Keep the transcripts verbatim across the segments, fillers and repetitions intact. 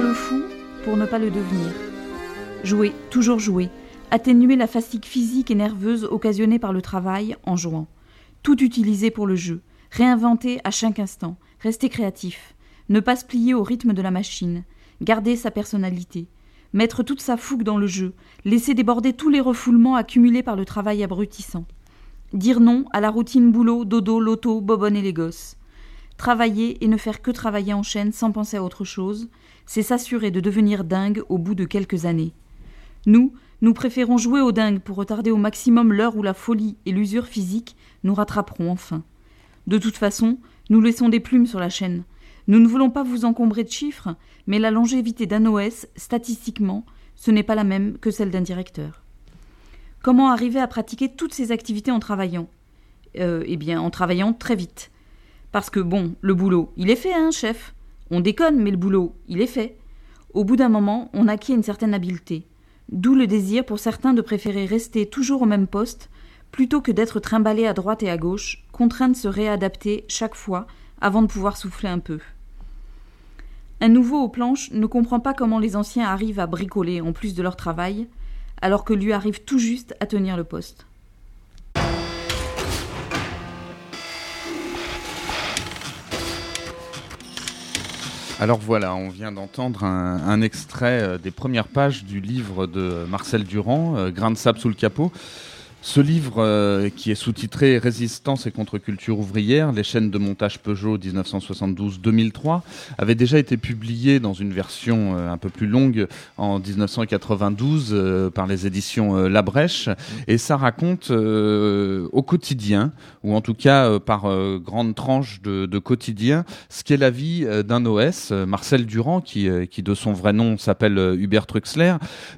faire le fou pour ne pas le devenir. Jouer, toujours jouer, atténuer la fatigue physique et nerveuse occasionnée par le travail en jouant. Tout utiliser pour le jeu, réinventer à chaque instant, rester créatif, ne pas se plier au rythme de la machine, garder sa personnalité, mettre toute sa fougue dans le jeu, laisser déborder tous les refoulements accumulés par le travail abrutissant. Dire non à la routine boulot, dodo, loto, bobonne et les gosses. Travailler et ne faire que travailler en chaîne sans penser à autre chose, c'est s'assurer de devenir dingue au bout de quelques années. Nous, nous préférons jouer au dingue pour retarder au maximum l'heure où la folie et l'usure physique nous rattraperont enfin. De toute façon, nous laissons des plumes sur la chaîne. Nous ne voulons pas vous encombrer de chiffres, mais la longévité d'un O S, statistiquement, ce n'est pas la même que celle d'un directeur. Comment arriver à pratiquer toutes ces activités en travaillant ? Euh, eh bien, en travaillant très vite. Parce que bon, le boulot, il est fait, hein, chef ? On déconne, mais le boulot, il est fait. Au bout d'un moment, on acquiert une certaine habileté. D'où le désir pour certains de préférer rester toujours au même poste, plutôt que d'être trimballé à droite et à gauche, contraints de se réadapter chaque fois avant de pouvoir souffler un peu. Un nouveau aux planches ne comprend pas comment les anciens arrivent à bricoler en plus de leur travail, alors que lui arrive tout juste à tenir le poste. Alors voilà, on vient d'entendre un, un extrait des premières pages du livre de Marcel Durand, euh, Grain de sable sous le capot. Ce livre, euh, qui est sous-titré « Résistance et contre-culture ouvrière, les chaînes de montage Peugeot dix-neuf cent soixante-douze deux mille trois », avait déjà été publié dans une version euh, un peu plus longue en dix-neuf cent quatre-vingt-douze euh, par les éditions euh, La Brèche. Et ça raconte euh, au quotidien, ou en tout cas euh, par euh, grandes tranches de, de quotidien, ce qu'est la vie euh, d'un O S. Marcel Durand, qui, euh, qui de son vrai nom s'appelle euh, Hubert Truxler,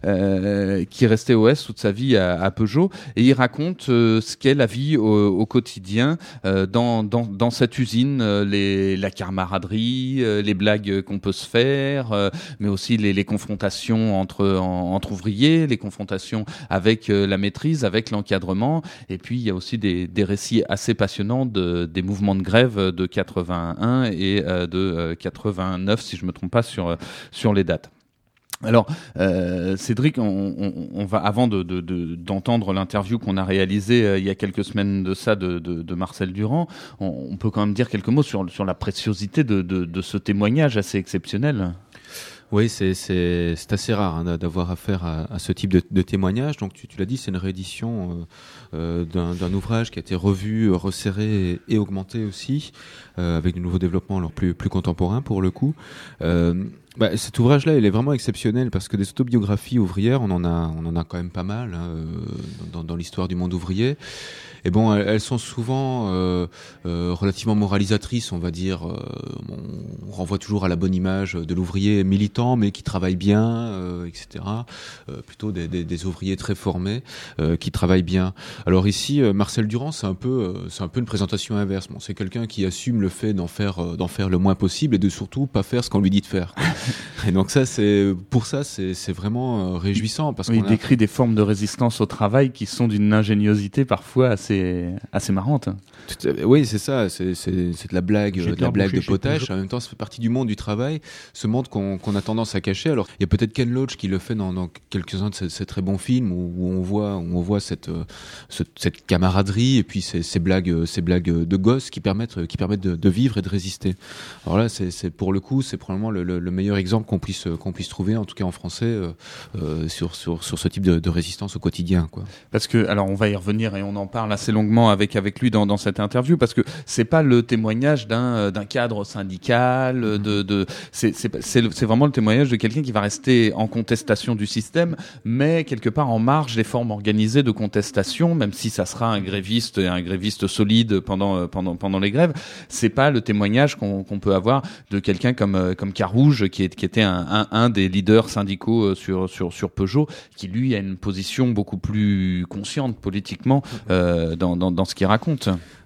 euh, qui est resté O S toute sa vie à, à Peugeot. Et il raconte euh, ce qu'est la vie au, au quotidien euh, dans, dans, dans cette usine, euh, les, la camaraderie, euh, les blagues qu'on peut se faire, euh, mais aussi les, les confrontations entre, en, entre ouvriers, les confrontations avec euh, la maîtrise, avec l'encadrement. Et puis, il y a aussi des, des récits assez passionnants de, des mouvements de grève de quatre-vingt-un et euh, de euh, quatre-vingt-neuf, si je ne me trompe pas, sur, sur les dates. Alors, euh, Cédric, on, on, on va avant de, de, de, d'entendre l'interview qu'on a réalisée euh, il y a quelques semaines de ça de, de, de Marcel Durand, on, on peut quand même dire quelques mots sur, sur la préciosité de, de, de ce témoignage assez exceptionnel. Oui, c'est, c'est, c'est assez rare hein, d'avoir affaire à, à ce type de, de témoignage. Donc, tu, tu l'as dit, c'est une réédition euh, euh, d'un, d'un ouvrage qui a été revu, resserré et, et augmenté aussi, euh, avec de nouveaux développements alors plus, plus contemporains pour le coup. Euh, Bah, cet ouvrage-là, il est vraiment exceptionnel parce que des autobiographies ouvrières, on en a, on en a quand même pas mal hein, euh, dans, dans l'histoire du monde ouvrier. Et bon, elles, elles sont souvent euh, euh, relativement moralisatrices, on va dire. Euh, on, on renvoie toujours à la bonne image de l'ouvrier militant, mais qui travaille bien, euh, et cetera. Euh, plutôt des, des, des ouvriers très formés euh, qui travaillent bien. Alors ici, euh, Marcel Durand, c'est un peu, euh, c'est un peu une présentation inverse. Bon, c'est quelqu'un qui assume le fait d'en faire, euh, d'en faire le moins possible et de surtout pas faire ce qu'on lui dit de faire. Et donc ça, c'est pour ça, c'est, c'est vraiment euh, réjouissant parce oui, qu'on il décrit des formes de résistance au travail qui sont d'une ingéniosité parfois assez assez marrante. Tout, oui, c'est ça, c'est, c'est, c'est de la blague, J'ai de la blague de bouché, potache. En même temps, ça fait partie du monde du travail, ce monde qu'on, qu'on a tendance à cacher. Alors, il y a peut-être Ken Loach qui le fait dans, dans quelques-uns de ces, ces très bons films où, où on voit, où on voit cette, ce, cette camaraderie et puis ces, ces blagues, ces blagues de gosses qui permettent, qui permettent de, de vivre et de résister. Alors là, c'est, c'est pour le coup, c'est probablement le, le, le meilleur exemple qu'on puisse, qu'on puisse trouver, en tout cas en français, euh, euh, sur, sur, sur ce type de, de résistance au quotidien, quoi. Parce que, alors, on va y revenir et on en parle assez longuement avec avec lui dans, dans cette interview, parce que c'est pas le témoignage d'un d'un cadre syndical, de de c'est c'est c'est, c'est vraiment le témoignage de quelqu'un qui va rester en contestation du système, mais quelque part en marge des formes organisées de contestation, même si ça sera un gréviste et un gréviste solide pendant pendant pendant les grèves. C'est pas le témoignage qu'on qu'on peut avoir de quelqu'un comme comme Carouge, qui est qui était un un, un des leaders syndicaux sur sur sur Peugeot, qui lui a une position beaucoup plus consciente politiquement euh, dans dans dans ce qu'il raconte.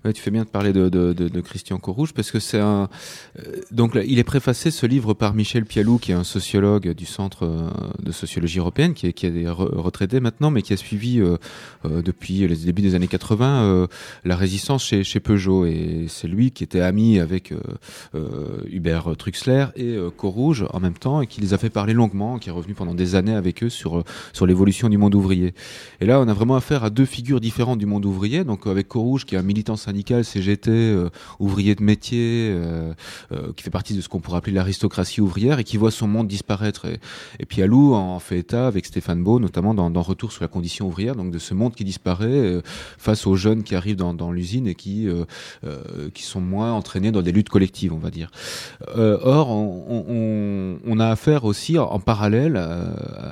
Ouais, tu fais bien de parler de, de, de, de Christian Corouge parce que c'est un. Euh, donc là, il est préfacé ce livre par Michel Pialou, qui est un sociologue du Centre euh, de sociologie européenne, qui est, qui est re- retraité maintenant, mais qui a suivi euh, euh, depuis les débuts des années quatre-vingts euh, la résistance chez, chez Peugeot. Et c'est lui qui était ami avec euh, euh, Hubert Truxler et euh, Corouge en même temps, et qui les a fait parler longuement, qui est revenu pendant des années avec eux sur sur l'évolution du monde ouvrier. Et là, on a vraiment affaire à deux figures différentes du monde ouvrier. Donc avec Corouge, qui est un militant syndical C G T, euh, ouvrier de métier, euh, euh, qui fait partie de ce qu'on pourrait appeler l'aristocratie ouvrière et qui voit son monde disparaître. Et, et Pialou en fait état avec Stéphane Beau, notamment dans, dans Retour sur la condition ouvrière, donc de ce monde qui disparaît euh, face aux jeunes qui arrivent dans, dans l'usine et qui euh, euh, qui sont moins entraînés dans des luttes collectives, on va dire. Euh, or, on, on, on a affaire aussi en, en parallèle euh,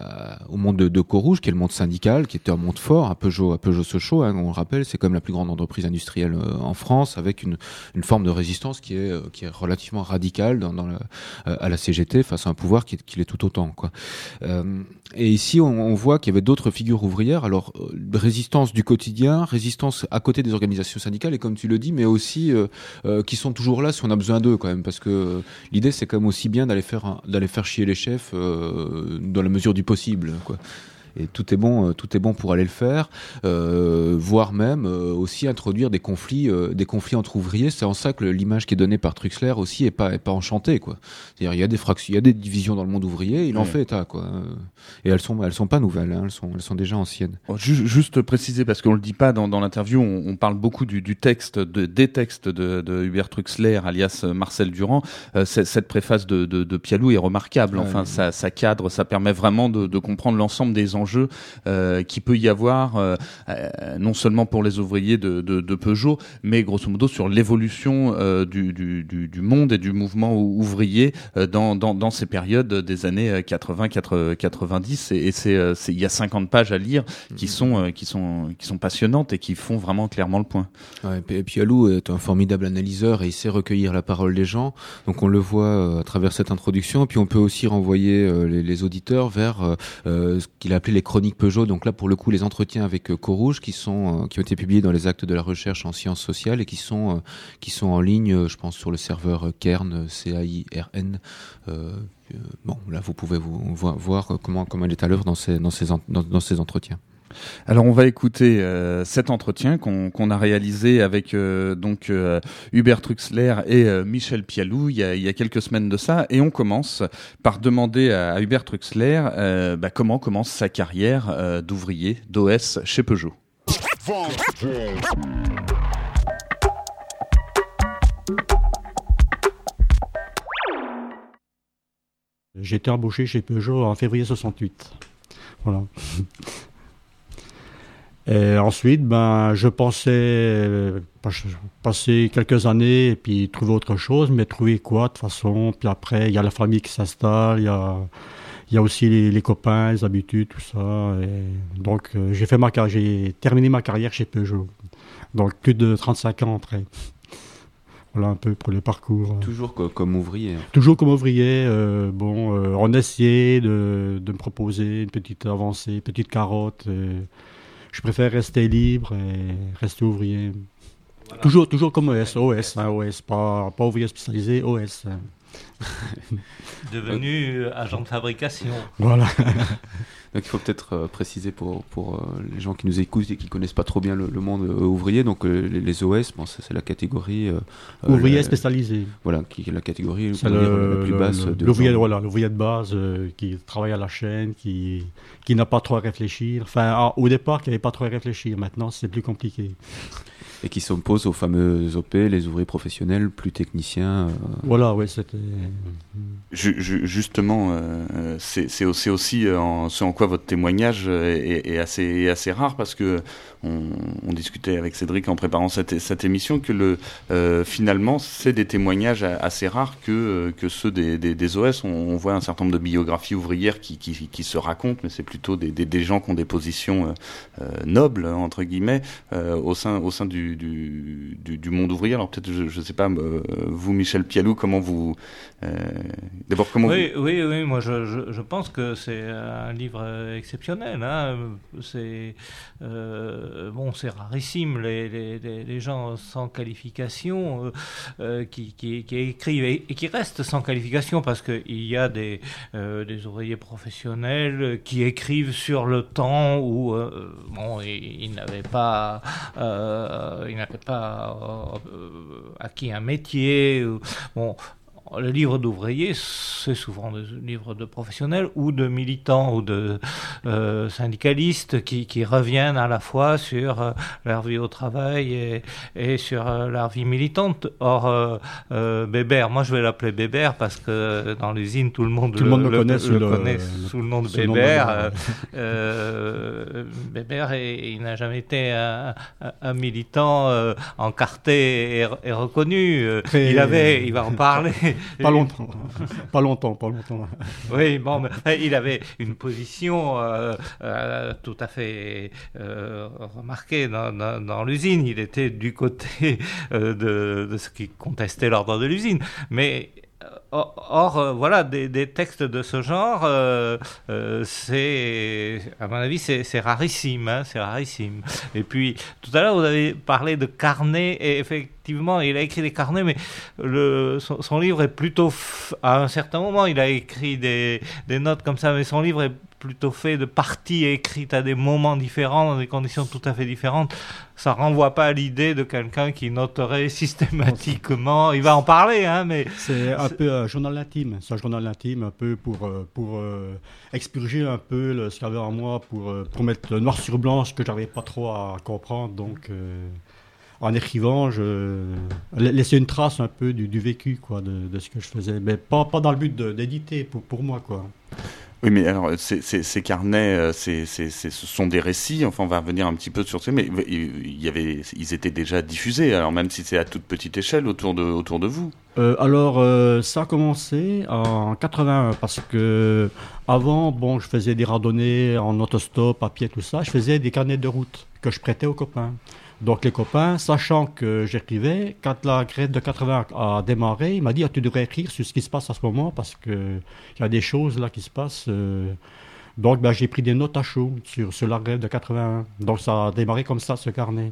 au monde de, de Corouge, qui est le monde syndical, qui était un monde fort, à Peugeot, à Peugeot Sochaux, hein, on le rappelle, c'est comme la plus grande entreprise industrielle euh, en France, avec une, une forme de résistance qui est, qui est relativement radicale dans, dans la, à la C G T face à un pouvoir qui, qui l'est tout autant, quoi. Euh, et ici, on, on voit qu'il y avait d'autres figures ouvrières. Alors, euh, résistance du quotidien, résistance à côté des organisations syndicales, et comme tu le dis, mais aussi euh, euh, qui sont toujours là si on a besoin d'eux, quand même, parce que euh, l'idée, c'est quand même aussi bien d'aller faire, un, d'aller faire chier les chefs euh, dans la mesure du possible, quoi. Et tout est bon, tout est bon pour aller le faire, euh, voire même euh, aussi introduire des conflits, euh, des conflits entre ouvriers. C'est en ça que l'image qui est donnée par Truxler aussi est pas, est pas enchantée, quoi. C'est-à-dire il y a des fractions, il y a des divisions dans le monde ouvrier, il en oui. fait état, quoi. Et elles sont, elles sont pas nouvelles, hein, elles sont, elles sont déjà anciennes. Juste, juste préciser parce qu'on le dit pas dans, dans l'interview, on, on parle beaucoup du, du texte, de, des textes de, de Hubert Truxler, alias Marcel Durand. Euh, cette préface de, de, de Pialou est remarquable. Enfin, ouais, ça, ça cadre, ça permet vraiment de, de comprendre l'ensemble des enjeux Jeu, euh, qui peut y avoir euh, euh, non seulement pour les ouvriers de, de, de Peugeot, mais grosso modo sur l'évolution euh, du, du, du, du monde et du mouvement ouvrier euh, dans, dans, dans ces périodes des années quatre-vingts quatre-vingt-dix. Et, et c'est, c'est, il y a cinquante pages à lire qui sont, euh, qui sont, qui sont passionnantes et qui font vraiment clairement le point. Ouais, et Pialou est un formidable analyseur et il sait recueillir la parole des gens. Donc on le voit euh, à travers cette introduction. Et puis on peut aussi renvoyer euh, les, les auditeurs vers euh, ce qu'il a appelé les chroniques Peugeot. Donc là, pour le coup, les entretiens avec euh, Corouge qui sont euh, qui ont été publiés dans les actes de la recherche en sciences sociales et qui sont euh, qui sont en ligne, euh, je pense, sur le serveur Cairn, C A I R N. Euh, euh, bon, là, vous pouvez vous voir, voir comment comment elle est à l'œuvre dans ces dans ces en, dans, dans ces entretiens. Alors on va écouter euh, cet entretien qu'on, qu'on a réalisé avec euh, donc euh, Hubert Truxler et euh, Michel Pialou il y, a, il y a quelques semaines de ça, et on commence par demander à, à Hubert Truxler euh, bah, comment commence sa carrière euh, d'ouvrier d'O S chez Peugeot. J'ai été embauché chez Peugeot en février soixante-huit. Voilà. Et ensuite, ben, je pensais euh, passer quelques années et puis trouver autre chose, mais trouver quoi de toute façon. Puis après, il y a la famille qui s'installe, il y a, il y a aussi les, les copains, les habitudes, tout ça. Et donc, euh, j'ai fait ma j'ai terminé ma carrière chez Peugeot. Donc, plus de trente-cinq ans après. Voilà un peu pour le parcours. Toujours co- comme ouvrier. Toujours comme ouvrier. Euh, bon, euh, on essayait de, de me proposer une petite avancée, une petite carotte. Et je préfère rester libre et rester ouvrier. Voilà. Toujours, toujours comme O S, O S, hein, O S, pas, pas ouvrier spécialisé, O S. Hein. Devenu euh, agent de fabrication. Voilà. Donc il faut peut-être euh, préciser pour, pour euh, les gens qui nous écoutent et qui ne connaissent pas trop bien le, le monde euh, ouvrier, donc euh, les, les O S, bon, ça, c'est la catégorie... Euh, ouvrier la, spécialisé. Voilà, qui est la catégorie c'est le, le, la plus le, basse. Le, de l'ouvrier, voilà, l'ouvrier de base euh, qui travaille à la chaîne, qui, qui n'a pas trop à réfléchir. Enfin, ah, au départ, qui n'avait pas trop à réfléchir. Maintenant, c'est plus compliqué. Et qui s'oppose aux fameux O P, les ouvriers professionnels, plus techniciens. Euh... Voilà, oui, c'était... Ju- ju- justement, euh, c'est, c'est, c'est aussi euh, en, ce en quoi votre témoignage est, est, assez, est assez rare, parce que on, on discutait avec Cédric en préparant cette, cette émission que le, euh, finalement, c'est des témoignages assez rares que, que ceux des, des, des O S. On, on voit un certain nombre de biographies ouvrières qui, qui, qui se racontent, mais c'est plutôt des, des, des gens qui ont des positions euh, nobles, entre guillemets, euh, au sein, au sein du du, du, du, du monde ouvrier. Alors peut-être, je ne sais pas, euh, vous, Michel Pialou, comment vous... Euh, d'abord, comment oui, vous... Oui, oui, moi je, je, je pense que c'est un livre exceptionnel. Hein. C'est, euh, bon, c'est rarissime, les, les, les gens sans qualification euh, qui, qui, qui écrivent et, et qui restent sans qualification, parce qu'il y a des, euh, des ouvriers professionnels qui écrivent sur le temps où euh, bon, ils, ils n'avaient pas, euh, ils n'avaient pas euh, acquis un métier. Bon, le livre d'ouvrier, c'est souvent des livres de professionnels ou de militants ou de euh, syndicalistes qui, qui reviennent à la fois sur euh, leur vie au travail et, et sur euh, leur vie militante. Or, euh, euh, Bébert, moi je vais l'appeler Bébert parce que dans l'usine, tout le monde, tout le, le, monde le, le connaît, le, sous, le le, connaît le, sous le nom de Bébert. Euh, euh, Bébert, et, il n'a jamais été un, un, un militant euh, encarté et, et reconnu. Très... Il avait, il va en parler. Pas longtemps, pas longtemps, pas longtemps. Oui, bon, mais il avait une position euh, euh, tout à fait euh, remarquée dans, dans, dans l'usine. Il était du côté euh, de, de ceux qui contestaient l'ordre de l'usine. Mais Or, or euh, voilà, des, des textes de ce genre, euh, euh, c'est, à mon avis, c'est, c'est rarissime, hein, c'est rarissime. Et puis, tout à l'heure, vous avez parlé de carnets, et effectivement, il a écrit des carnets, mais le, son, son livre est plutôt, f- à un certain moment, il a écrit des, des notes comme ça, mais son livre est plutôt fait de parties écrites à des moments différents, dans des conditions tout à fait différentes. Ça renvoie pas à l'idée de quelqu'un qui noterait systématiquement. Il va en parler, hein, mais c'est un c'est... peu un journal intime. C'est un journal intime, un peu pour pour euh, expurger un peu le, ce qu'il y avait en moi, pour pour mettre noir sur blanc ce que j'arrivais pas trop à comprendre. Donc, euh, en écrivant, je laissais une trace un peu du, du vécu, quoi, de, de ce que je faisais, mais pas pas dans le but de, d'éditer pour pour moi, quoi. Oui, mais alors, ces, ces, ces carnets, c'est, c'est, c'est, ce sont des récits, enfin, on va revenir un petit peu sur ça, mais il y avait, ils étaient déjà diffusés, alors même si c'est à toute petite échelle, autour de, autour de vous. Euh, alors, euh, ça a commencé en quatre-vingt-un, parce que avant, bon, je faisais des randonnées en autostop, à pied, tout ça, je faisais des carnets de route que je prêtais aux copains. Donc les copains, sachant que j'écrivais, quand la grève de quatre-vingt a démarré, il m'a dit ah, tu devrais écrire sur ce qui se passe à ce moment parce qu'il y a des choses là qui se passent. Euh... Donc ben, j'ai pris des notes à chaud sur, sur la grève de quatre-vingt-un. Donc ça a démarré comme ça, ce carnet.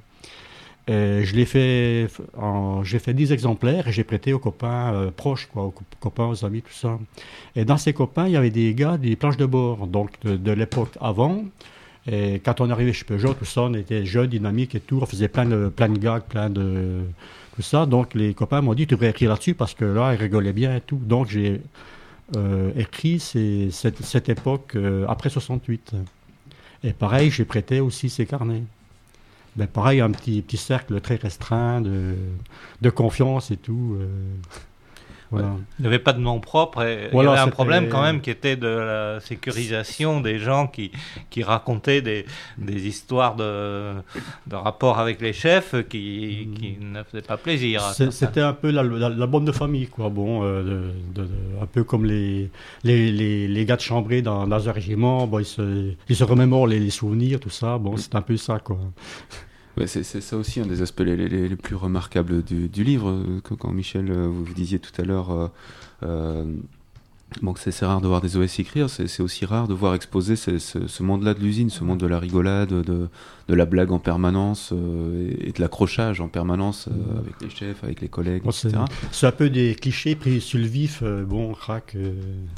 Et je l'ai fait, en, j'ai fait dix exemplaires et j'ai prêté aux copains euh, proches, quoi, aux copains, aux amis, tout ça. Et dans ces copains, il y avait des gars des planches de bord, donc de, de l'époque avant. Et quand on arrivait chez Peugeot, tout ça, on était jeunes, dynamiques et tout, on faisait plein de, plein de gags, plein de... tout ça. Donc les copains m'ont dit, tu devrais écrire là-dessus parce que là, ils rigolaient bien et tout. Donc j'ai euh, écrit ces, cette, cette époque euh, après soixante-huit. Et pareil, j'ai prêté aussi ces carnets. Ben pareil, un petit, petit cercle très restreint de, de confiance et tout. Euh, voilà. Ouais. Il n'y avait pas de nom propre et voilà, il y avait un c'était... problème quand même qui était de la sécurisation des gens qui, qui racontaient des, des histoires de, de rapport avec les chefs qui, qui ne faisaient pas plaisir. C'est, c'était un peu la, la, la bande de famille, quoi. Bon, euh, de, de, de, un peu comme les, les, les, les gars de chambrée dans, dans un régiment. Bon, ils, se, ils se remémorent les, les souvenirs, tout ça. Bon, c'est un peu ça, quoi. Ouais, c'est, c'est ça aussi un des aspects les, les, les plus remarquables du, du livre. Quand, quand Michel, vous, vous disiez tout à l'heure euh, euh, bon, que c'est, c'est rare de voir des O S écrire, c'est, c'est aussi rare de voir exposer ce, ce, ce monde-là de l'usine, ce monde de la rigolade, de, de la blague en permanence euh, et, et de l'accrochage en permanence euh, avec les chefs, avec les collègues, bon, et cetera. C'est, c'est un peu des clichés pris sur le vif. Euh, bon, crack. Euh...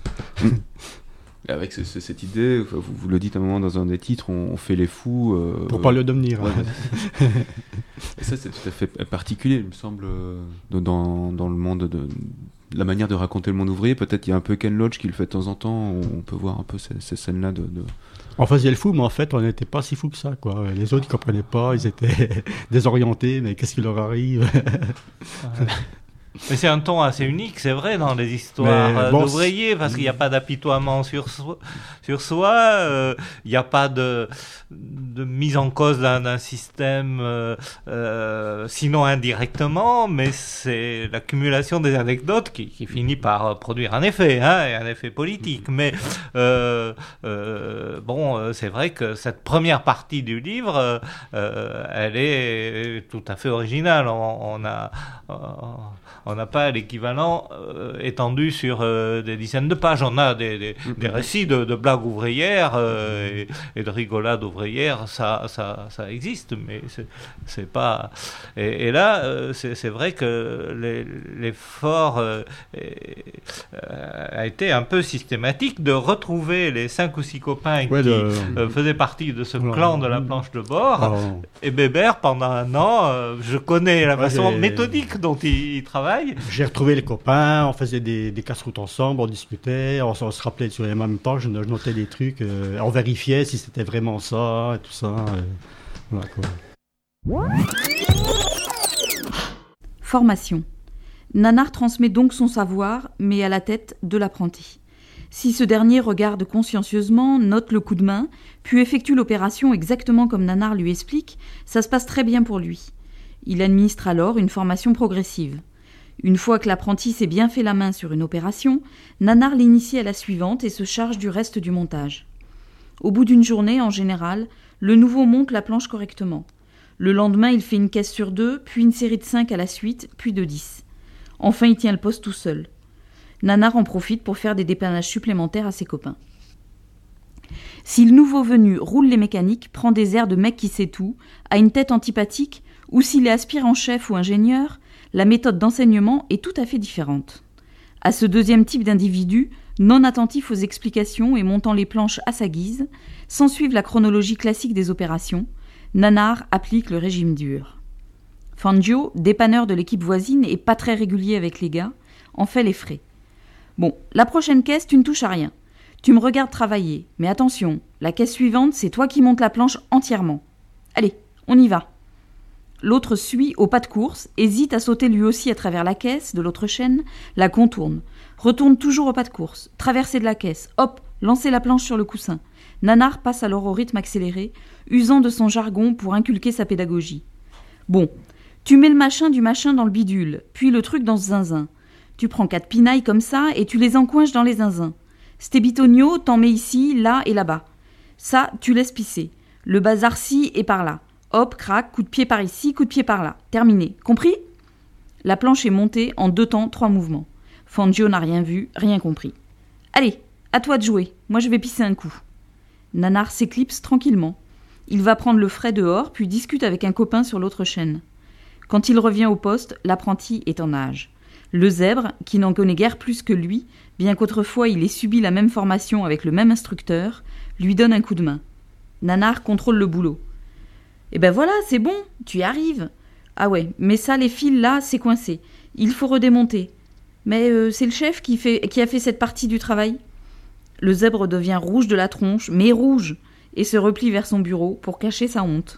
Avec ce, ce, cette idée, vous, vous le dites à un moment dans un des titres, on, on fait les fous. Euh, Pour pas le devenir. Ouais. Hein. Et ça, c'est tout à fait particulier, il me semble, dans, dans le monde de, de la manière de raconter le monde ouvrier. Peut-être il y a un peu Ken Loach qui le fait de temps en temps. On peut voir un peu ces, ces scènes-là de, de... On faisait le fou, mais en fait, on n'était pas si fous que ça, quoi. Les autres, ils comprenaient pas, ils étaient désorientés, mais qu'est-ce qui leur arrive? Mais c'est un ton assez unique, c'est vrai, dans les histoires bon, d'ouvriers, parce qu'il n'y a pas d'apitoiement sur soi, sur soi euh, il n'y a pas de, de mise en cause d'un, d'un système, euh, euh, sinon indirectement, mais c'est l'accumulation des anecdotes qui, qui finit par produire un effet, hein, et un effet politique. Mais euh, euh, bon, c'est vrai que cette première partie du livre, euh, elle est tout à fait originale. On, on a... On n'a pas l'équivalent euh, étendu sur euh, des dizaines de pages. On a des, des, des récits de, de blagues ouvrières euh, et, et de rigolades ouvrières. Ça, ça, ça existe, mais c'est, c'est pas. Et, et là, euh, c'est, c'est vrai que les, l'effort euh, euh, a été un peu systématique de retrouver les cinq ou six copains ouais, qui de... euh, faisaient partie de ce voilà. clan de la planche de bord. Ah. Et Bébert, pendant un an, euh, je connais la ouais, façon j'ai... méthodique dont il, il travaille. J'ai retrouvé les copains, on faisait des, des casse-routes ensemble, on discutait, on, on se rappelait sur les mêmes temps, je, je notais des trucs, euh, on vérifiait si c'était vraiment ça et tout ça. Euh, voilà, quoi. Formation. Nanar transmet donc son savoir, mais à la tête de l'apprenti. Si ce dernier regarde consciencieusement, note le coup de main, puis effectue l'opération exactement comme Nanar lui explique, ça se passe très bien pour lui. Il administre alors une formation progressive. Une fois que l'apprenti s'est bien fait la main sur une opération, Nanar l'initie à la suivante et se charge du reste du montage. Au bout d'une journée, en général, le nouveau monte la planche correctement. Le lendemain, il fait une caisse sur deux, puis une série de cinq à la suite, puis de dix. Enfin, il tient le poste tout seul. Nanar en profite pour faire des dépannages supplémentaires à ses copains. Si le nouveau venu roule les mécaniques, prend des airs de mec qui sait tout, a une tête antipathique, ou s'il est aspirant-chef ou ingénieur, la méthode d'enseignement est tout à fait différente. À ce deuxième type d'individu, non attentif aux explications et montant les planches à sa guise, sans suivre la chronologie classique des opérations, Nanar applique le régime dur. Fangio, dépanneur de l'équipe voisine et pas très régulier avec les gars, en fait les frais. Bon, la prochaine caisse, tu ne touches à rien. Tu me regardes travailler, mais attention, la caisse suivante, c'est toi qui montes la planche entièrement. Allez, on y va. L'autre suit au pas de course, hésite à sauter lui aussi à travers la caisse de l'autre chaîne, la contourne, retourne toujours au pas de course, traversée de la caisse, hop, lancer la planche sur le coussin. Nanar passe alors au rythme accéléré, usant de son jargon pour inculquer sa pédagogie. Bon, tu mets le machin du machin dans le bidule, puis le truc dans ce zinzin. Tu prends quatre pinailles comme ça et tu les encoinches dans les zinzins. C'tes bitonio, t'en mets ici, là et là-bas. Ça, tu laisses pisser. Le bazar-ci est par là. Hop, crac, coup de pied par ici, coup de pied par là. Terminé. Compris ? La planche est montée en deux temps, trois mouvements. Fangio n'a rien vu, rien compris. Allez, à toi de jouer. Moi, je vais pisser un coup. Nanar s'éclipse tranquillement. Il va prendre le frais dehors, puis discute avec un copain sur l'autre chaîne. Quand il revient au poste, l'apprenti est en nage. Le zèbre, qui n'en connaît guère plus que lui, bien qu'autrefois il ait subi la même formation avec le même instructeur, lui donne un coup de main. Nanar contrôle le boulot. Eh ben voilà, c'est bon, tu y arrives. Ah ouais, mais ça, les fils là, c'est coincé. Il faut redémonter. Mais euh, c'est le chef qui, fait, qui a fait cette partie du travail. Le zèbre devient rouge de la tronche, mais rouge, et se replie vers son bureau pour cacher sa honte.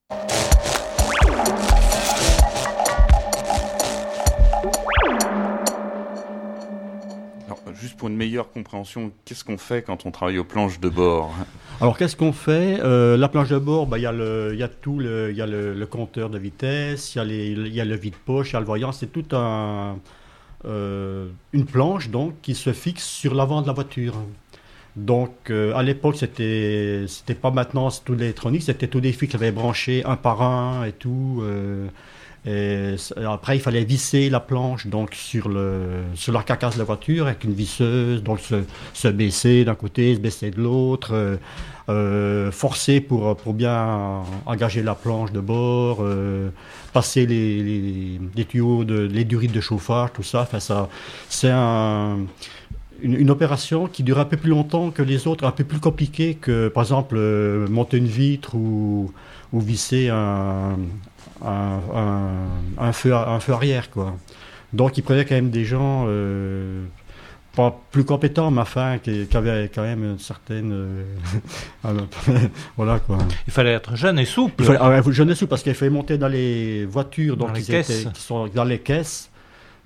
Juste pour une meilleure compréhension, qu'est-ce qu'on fait quand on travaille aux planches de bord ? Alors, qu'est-ce qu'on fait ? euh, La planche de bord, il bah, y a, le, y a tout, il y a le, le compteur de vitesse, il y a les, y a le vide-poche, il y a le voyant, c'est tout un, euh, une planche donc, qui se fixe sur l'avant de la voiture. Donc, euh, à l'époque, c'était, c'était pas maintenant c'est tout l'électronique, c'était tous des fils qui avaient branché un par un et tout. Euh, Et après, il fallait visser la planche donc sur le sur la carcasse de la voiture avec une visseuse, donc se, se baisser d'un côté, se baisser de l'autre, euh, euh, forcer pour pour bien engager la planche de bord, euh, passer les, les les tuyaux de les durites de chauffage, tout ça. Enfin, ça, c'est un Une, une opération qui dure un peu plus longtemps que les autres, un peu plus compliquée que, par exemple, euh, monter une vitre ou, ou visser un, un, un, un, feu, un feu arrière, quoi. Donc, il prenait quand même des gens euh, pas plus compétents, mais enfin, qui, qui avaient quand même une certaine... Euh, voilà, quoi. Il fallait être jeune et souple. Il fallait, ah, jeune et souple, parce qu'il fallait monter dans les voitures, donc dans les ils caisses. étaient, qui sont dans les caisses.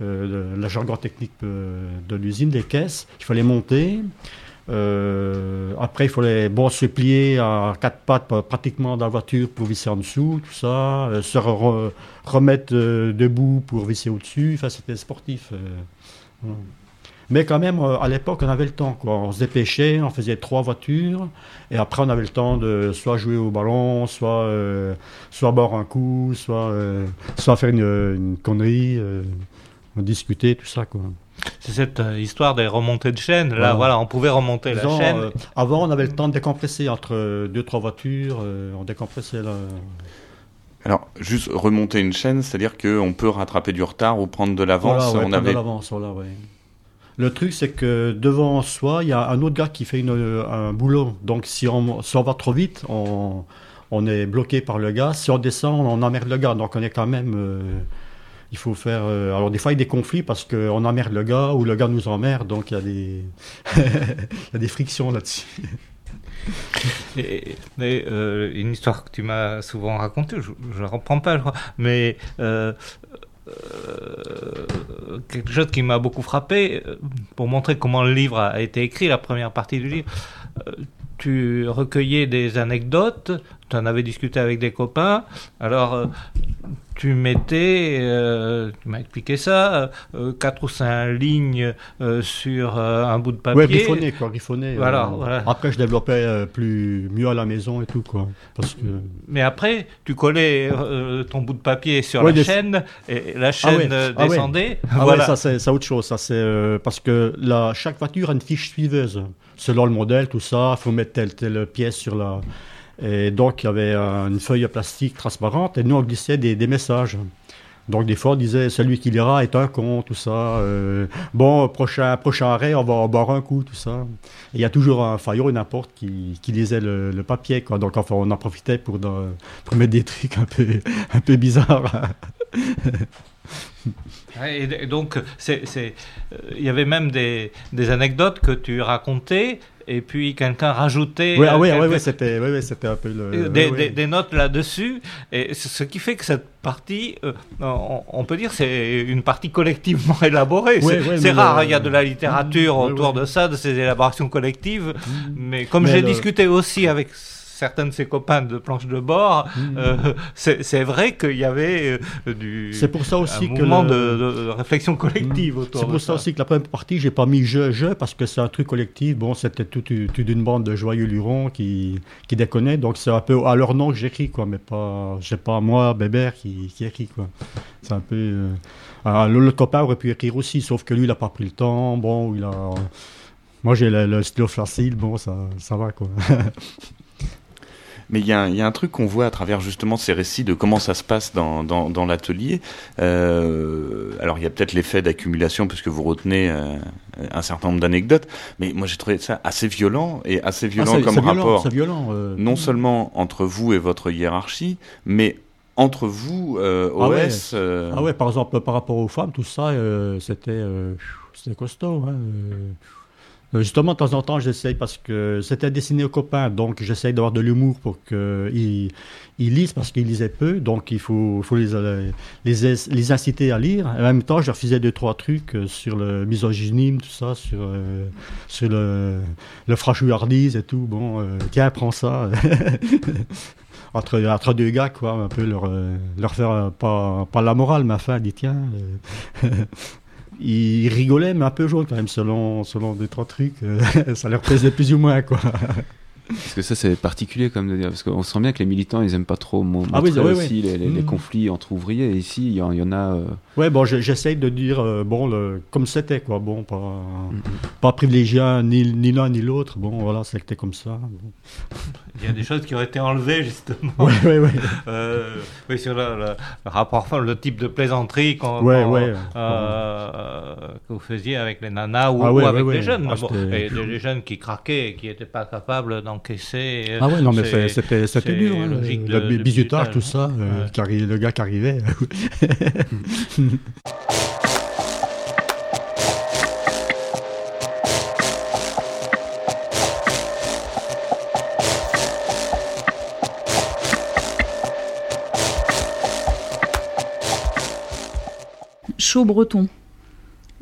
euh, le jargon technique de, de l'usine, des caisses. Il fallait monter. Euh, après, il fallait bon, se plier à quatre pattes pratiquement dans la voiture pour visser en dessous, tout ça. Euh, se re- remettre euh, debout pour visser au-dessus. Enfin, c'était sportif. Euh, voilà. Mais quand même, à l'époque, on avait le temps, quoi. On se dépêchait, on faisait trois voitures, et après, on avait le temps de soit jouer au ballon, soit, euh, soit boire un coup, soit, euh, soit faire une, une connerie, euh, discuter, tout ça, quoi. C'est cette euh, histoire des remontées de chaîne. Là, Voilà. voilà, on pouvait remonter Disons, la chaîne. euh, avant, on avait le temps de décompresser entre deux, trois voitures, euh, on décompressait là. Alors, juste remonter une chaîne, c'est-à-dire qu'on peut rattraper du retard ou prendre de l'avance. Voilà, ouais, on prendre avait... de l'avance, voilà, ouais. Le truc, c'est que devant soi, il y a un autre gars qui fait une, un boulot. Donc, si on, si on va trop vite, on, on est bloqué par le gars. Si on descend, on emmerde le gars. Donc, on est quand même... Euh, il faut faire... Euh, alors, des fois, il y a des conflits parce qu'on emmerde le gars ou le gars nous emmerde. Donc, il y a des, il y a des frictions là-dessus. Et, et, euh, une histoire que tu m'as souvent racontée, je ne la reprends pas, je crois, mais... Euh, Euh, quelque chose qui m'a beaucoup frappé, euh, pour montrer comment le livre a été écrit, la première partie du livre, euh, tu recueillais des anecdotes, tu en avais discuté avec des copains, alors euh, tu mettais, euh, tu m'as expliqué ça, euh, quatre ou cinq lignes euh, sur euh, un bout de papier. Ouais, griffonner, quoi, griffonner. Voilà, euh, voilà. Après, je développais euh, plus, mieux à la maison et tout, quoi. Parce que... Mais après, tu collais euh, ton bout de papier sur Ouais, la des... chaîne, et la chaîne ah ouais. euh, ah descendait. Ouais. Ah voilà. ouais, ça c'est, c'est autre chose. Ça, c'est, euh, parce que la, chaque voiture a une fiche suiveuse. Selon le modèle, tout ça, il faut mettre telle, telle pièce sur la... Et donc, il y avait euh, une feuille plastique transparente, et nous, on glissait des, des messages. Donc, des fois, on disait, celui qui lira est un con, tout ça. Euh, bon, prochain, prochain arrêt, on va boire un coup, tout ça. Et il y a toujours un faillot, n'importe, qui, qui lisait le, le papier, quoi. Donc, enfin, on en profitait pour, dans, pour mettre des trucs un peu, un peu bizarres. Et donc, c'est, c'est, euh, il y avait même des, des anecdotes que tu racontais, et puis quelqu'un rajoutait oui, ah oui, quelques, oui, oui, c'était, oui, oui, c'était un peu le... des, oui, des, oui. des notes là-dessus, et ce qui fait que cette partie, euh, on, on peut dire, c'est une partie collectivement élaborée. Oui, c'est oui, c'est rare, le... il y a de la littérature oui, autour oui. de ça, de ces élaborations collectives, mmh. mais comme mais j'ai le... discuté aussi avec certains de ses copains de planche de bord, mmh. euh, c'est, c'est vrai qu'il y avait euh, du c'est pour ça aussi un que mouvement le... de, de réflexion collective mmh. autour c'est pour de ça. ça aussi que la première partie, j'ai pas mis je, je, parce que c'est un truc collectif. Bon, c'était toute tout une bande de joyeux lurons qui, qui déconnaient. Donc, c'est un peu à leur nom que j'écris, quoi, mais pas, j'ai pas moi, Bébert, qui, qui écrit, quoi. C'est un peu... Euh... Alors, le, le copain aurait pu écrire aussi, sauf que lui, il a pas pris le temps. Bon, il a... Moi, j'ai le, le stylo facile, bon, ça, ça va, quoi. Mais il y, y a un truc qu'on voit à travers justement ces récits de comment ça se passe dans, dans, dans l'atelier. Euh, alors il y a peut-être l'effet d'accumulation puisque vous retenez euh, un certain nombre d'anecdotes, mais moi j'ai trouvé ça assez violent et assez violent ah, c'est, comme c'est rapport. Violent, c'est violent, euh... Non seulement entre vous et votre hiérarchie, mais entre vous, euh, O S. Ah ouais. Euh... ah ouais, par exemple par rapport aux femmes, tout ça, euh, c'était, euh, c'était costaud. Hein, euh... Justement, de temps en temps, j'essaye, parce que c'était dessiné aux copains, donc j'essaye d'avoir de l'humour pour qu'ils ils lisent, parce qu'ils lisaient peu, donc il faut, faut les, les, les inciter à lire. En même temps, je leur faisais deux, trois trucs sur le misogynisme, tout ça, sur, euh, sur le, le franchouillardise et tout. Bon, euh, tiens, prends ça. entre, entre deux gars, quoi, un peu leur, leur faire, euh, pas, pas la morale, mais enfin, dit tiens... Euh, ils rigolaient, mais un peu jaune quand même, selon, selon deux, trois trucs. Ça leur plaisait plus ou moins, quoi. Parce que ça, c'est particulier, comme de dire, parce qu'on sent bien que les militants, ils aiment pas trop montrer ah oui, oui, aussi oui. Les, les, mmh. les conflits entre ouvriers. Et ici, il y, y en a... Euh... Ouais, bon, j'essaye de dire, euh, bon, le, comme c'était, quoi. Bon, pas, mmh. pas privilégié ni, ni l'un ni l'autre. Bon, voilà, c'était comme ça. Bon. Il y a des choses qui ont été enlevées, justement. Oui, oui, oui. Euh, oui, sur le, le, le rapport, enfin, le type de plaisanterie qu'on, ouais, qu'on, ouais, euh, ouais. que vous faisiez avec les nanas ou, ah, ouais, ou avec ouais, les jeunes. ah, bon, et les jeunes qui craquaient et qui n'étaient pas capables d'encaisser. Ah ouais, non, mais c'est, c'était, c'était dur. Hein, le de, bisutage, de tout ça, euh, ouais. qui arrive, le gars qui arrivait. Chaud breton.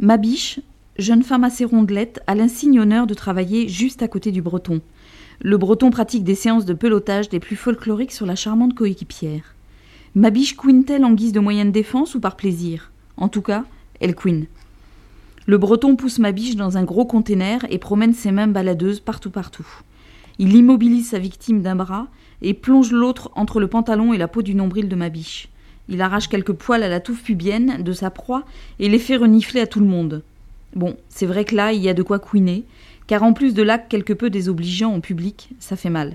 Mabiche, jeune femme assez rondelette, a l'insigne honneur de travailler juste à côté du Breton. Le Breton pratique des séances de pelotage des plus folkloriques sur la charmante coéquipière. Mabiche couine-t-elle en guise de moyen de défense ou par plaisir ? En tout cas, elle couine. Le Breton pousse Mabiche dans un gros container et promène ses mains baladeuses partout partout. Il immobilise sa victime d'un bras et plonge l'autre entre le pantalon et la peau du nombril de Mabiche. Il arrache quelques poils à la touffe pubienne de sa proie et les fait renifler à tout le monde. Bon, c'est vrai que là, il y a de quoi couiner, car en plus de l'acte quelque peu désobligeant en public, ça fait mal.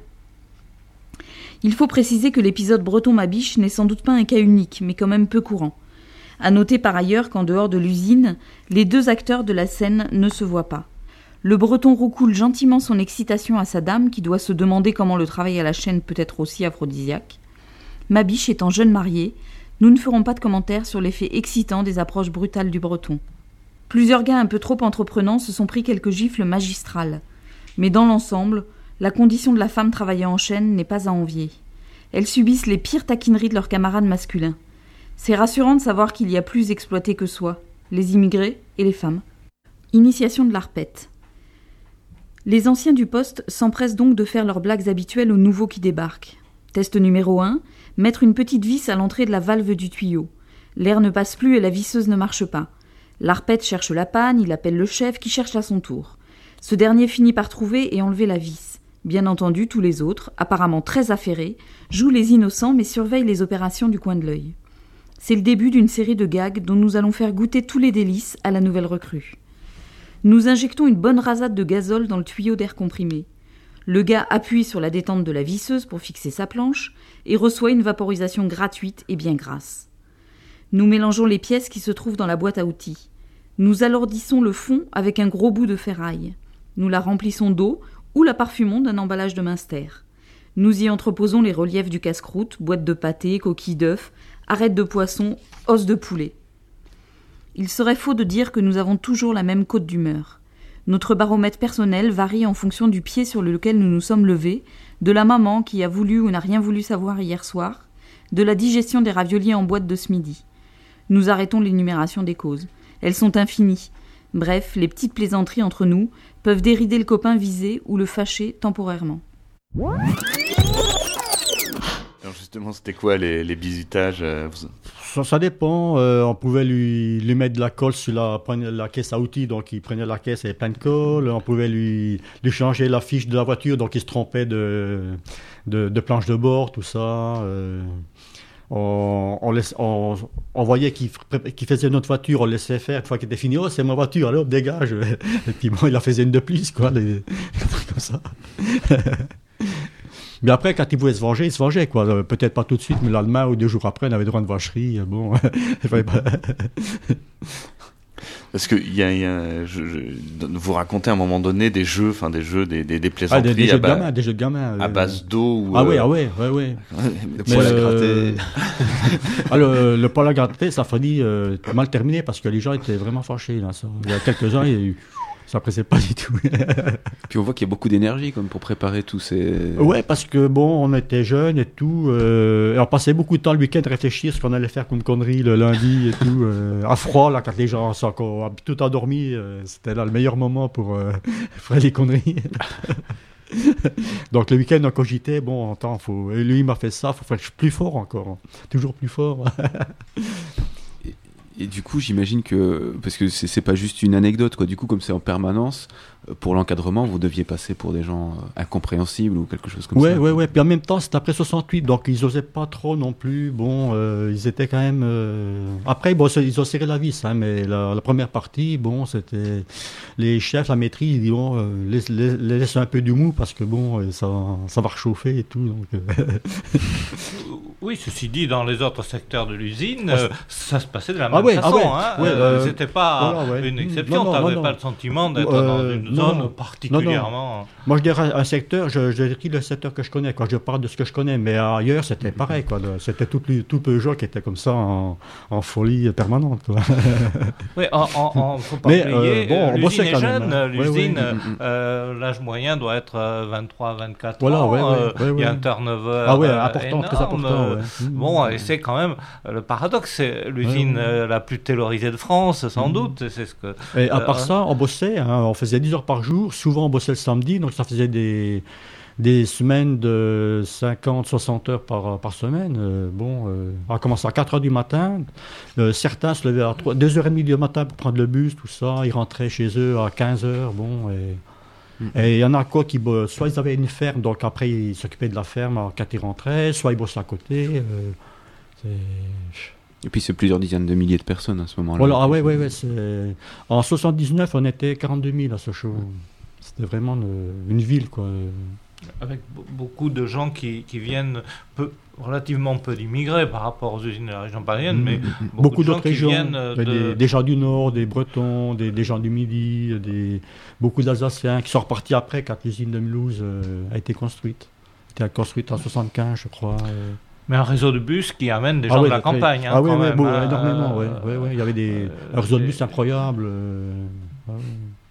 Il faut préciser que l'épisode Breton-Mabiche n'est sans doute pas un cas unique, mais quand même peu courant. À noter par ailleurs qu'en dehors de l'usine, les deux acteurs de la scène ne se voient pas. Le Breton roucoule gentiment son excitation à sa dame, qui doit se demander comment le travail à la chaîne peut être aussi aphrodisiaque. Mabiche étant jeune mariée, nous ne ferons pas de commentaires sur l'effet excitant des approches brutales du Breton. Plusieurs gars un peu trop entreprenants se sont pris quelques gifles magistrales. Mais dans l'ensemble, la condition de la femme travaillant en chaîne n'est pas à envier. Elles subissent les pires taquineries de leurs camarades masculins. C'est rassurant de savoir qu'il y a plus exploités que soi, les immigrés et les femmes. Initiation de l'arpette. Les anciens du poste s'empressent donc de faire leurs blagues habituelles aux nouveaux qui débarquent. Test numéro un, mettre une petite vis à l'entrée de la valve du tuyau. L'air ne passe plus et la visseuse ne marche pas. L'arpette cherche la panne, il appelle le chef qui cherche à son tour. Ce dernier finit par trouver et enlever la vis. Bien entendu, tous les autres, apparemment très affairés, jouent les innocents mais surveillent les opérations du coin de l'œil. C'est le début d'une série de gags dont nous allons faire goûter tous les délices à la nouvelle recrue. Nous injectons une bonne rasade de gazole dans le tuyau d'air comprimé. Le gars appuie sur la détente de la visseuse pour fixer sa planche et reçoit une vaporisation gratuite et bien grasse. Nous mélangeons les pièces qui se trouvent dans la boîte à outils. Nous alourdissons le fond avec un gros bout de ferraille. Nous la remplissons d'eau ou la parfumons d'un emballage de Munster. Nous y entreposons les reliefs du casse-croûte, boîtes de pâté, coquilles d'œufs, arêtes de poisson, os de poulet. Il serait faux de dire que nous avons toujours la même cote d'humeur. Notre baromètre personnel varie en fonction du pied sur lequel nous nous sommes levés, de la maman qui a voulu ou n'a rien voulu savoir hier soir, de la digestion des raviolis en boîte de ce midi. Nous arrêtons l'énumération des causes. Elles sont infinies. Bref, les petites plaisanteries entre nous peuvent dérider le copain visé ou le fâcher temporairement. Alors justement, c'était quoi les, les bizutages euh, vous... ça, ça dépend. Euh, on pouvait lui, lui mettre de la colle sur la, la caisse à outils, donc il prenait la caisse et plein de colle. On pouvait lui, lui changer la fiche de la voiture, donc il se trompait de, de, de planche de bord, tout ça. Euh, on, on, laisse, on, on voyait qu'il, qu'il faisait notre voiture, on le laissait faire. Une fois qu'il était fini, oh, c'est ma voiture, allez hop, dégage. Et puis bon, il en faisait une de plus, quoi, des, des trucs comme ça. Mais après, quand il voulait se venger, il se vengeait, quoi. Peut-être pas tout de suite, mais le lendemain ou deux jours après, on avait droit à une vacherie. Bon. Parce que il y a, y a je, je, vous racontez à un moment donné des jeux, enfin des jeux, des, des, des plaisanteries, ah, des, des, à jeux ba... de gamin, des jeux de gamin, à euh... base d'eau. Ou, ah euh... oui, ah oui, oui, oui. Le poil à gratter. ah, le, le poil à gratter, ça a failli euh, mal terminer parce que les gens étaient vraiment fâchés. Là, ça. Il y a quelques ans, il y a eu. Ça pressait pas du tout. Puis on voit qu'il y a beaucoup d'énergie comme pour préparer tous ces... Ouais, parce que bon, on était jeunes et tout. Euh, et on passait beaucoup de temps le week-end à réfléchir ce qu'on allait faire comme conneries le lundi et tout. Euh, à froid, là, quand les gens sont encore tout endormis, euh, c'était là le meilleur moment pour euh, faire les conneries. Donc le week-end, on cogitait, bon, attends, faut... et lui, il m'a fait ça, il faut faire plus fort encore. Toujours plus fort. Et du coup, j'imagine que, parce que c'est, c'est pas juste une anecdote, quoi. Du coup, comme c'est en permanence, pour l'encadrement, vous deviez passer pour des gens incompréhensibles ou quelque chose comme ouais, ça. Ouais, ouais, ouais. Puis en même temps, c'était après soixante-huit, donc ils osaient pas trop non plus. Bon, euh, ils étaient quand même. Euh... Après, bon, ils ont serré la vis, hein, mais la, la première partie, bon, c'était les chefs, la maîtrise, ils disent bon, euh, laisse, laisse, laisse un peu du mou parce que bon, ça, ça va réchauffer et tout. Donc, euh... Oui, ceci dit, dans les autres secteurs de l'usine, euh, ça se passait de la même ah ouais, façon. Ah ouais, hein. ouais, euh, euh, C'était pas voilà, ouais. une exception. Tu n'avais pas le sentiment d'être euh, dans une zone non. particulièrement... Non, non. Moi, je dirais un secteur, je, je décris le secteur que je connais, quand je parle de ce que je connais, mais ailleurs, c'était pareil, quoi. C'était tout, tout Peugeot qui était comme ça, en, en folie permanente, quoi. Oui, il ne faut pas mais, oublier, euh, bon, l'usine est quand jeune, même, hein. l'usine, ouais, ouais. euh, l'âge moyen doit être vingt-trois vingt-quatre voilà, ans, ouais, ouais, euh, ouais, ouais. il y a un turnover ah, ouais, euh, important, énorme. Très important, ouais. Bon, et c'est quand même le paradoxe, c'est l'usine ouais, ouais. euh, la plus taylorisée de France, sans mmh. doute. C'est ce que, et à euh, part ça, on bossait, hein, on faisait dix heures par jour, souvent on bossait le samedi, donc ça faisait des, des semaines de cinquante soixante heures par, par semaine. Euh, bon, euh, on commençait à quatre heures du matin, euh, certains se levaient à deux heures trente du matin pour prendre le bus, tout ça, ils rentraient chez eux à quinze heures, bon, et... mmh. Et il y en a quoi qui, soit ils avaient une ferme, donc après ils s'occupaient de la ferme quand ils rentraient, soit ils bossaient à côté. Euh, c'est... Et puis c'est plusieurs dizaines de milliers de personnes à ce moment-là. Voilà, ah ouais, ouais, ouais, c'est... En soixante-dix-neuf, on était quarante-deux mille à Sochaux. C'était vraiment une, une ville, quoi. Avec b- beaucoup de gens qui, qui viennent, peu, relativement peu d'immigrés par rapport aux usines de la région parisienne, mmh, mais beaucoup, beaucoup de d'autres gens régions, qui viennent de... des, des gens du Nord, des Bretons, des, des gens du Midi, des, beaucoup d'Alsaciens qui sont repartis après quand l'usine de Mulhouse euh, a été construite. Elle a été construite en soixante-quinze, je crois. Et... Mais un réseau de bus qui amène des gens ah ouais, de la très... campagne. Hein, ah oui, quand ouais, même, bon, hein, énormément. euh, Ouais, ouais, ouais. Il y avait des... euh, un réseau de bus incroyable. Euh... Ah ouais.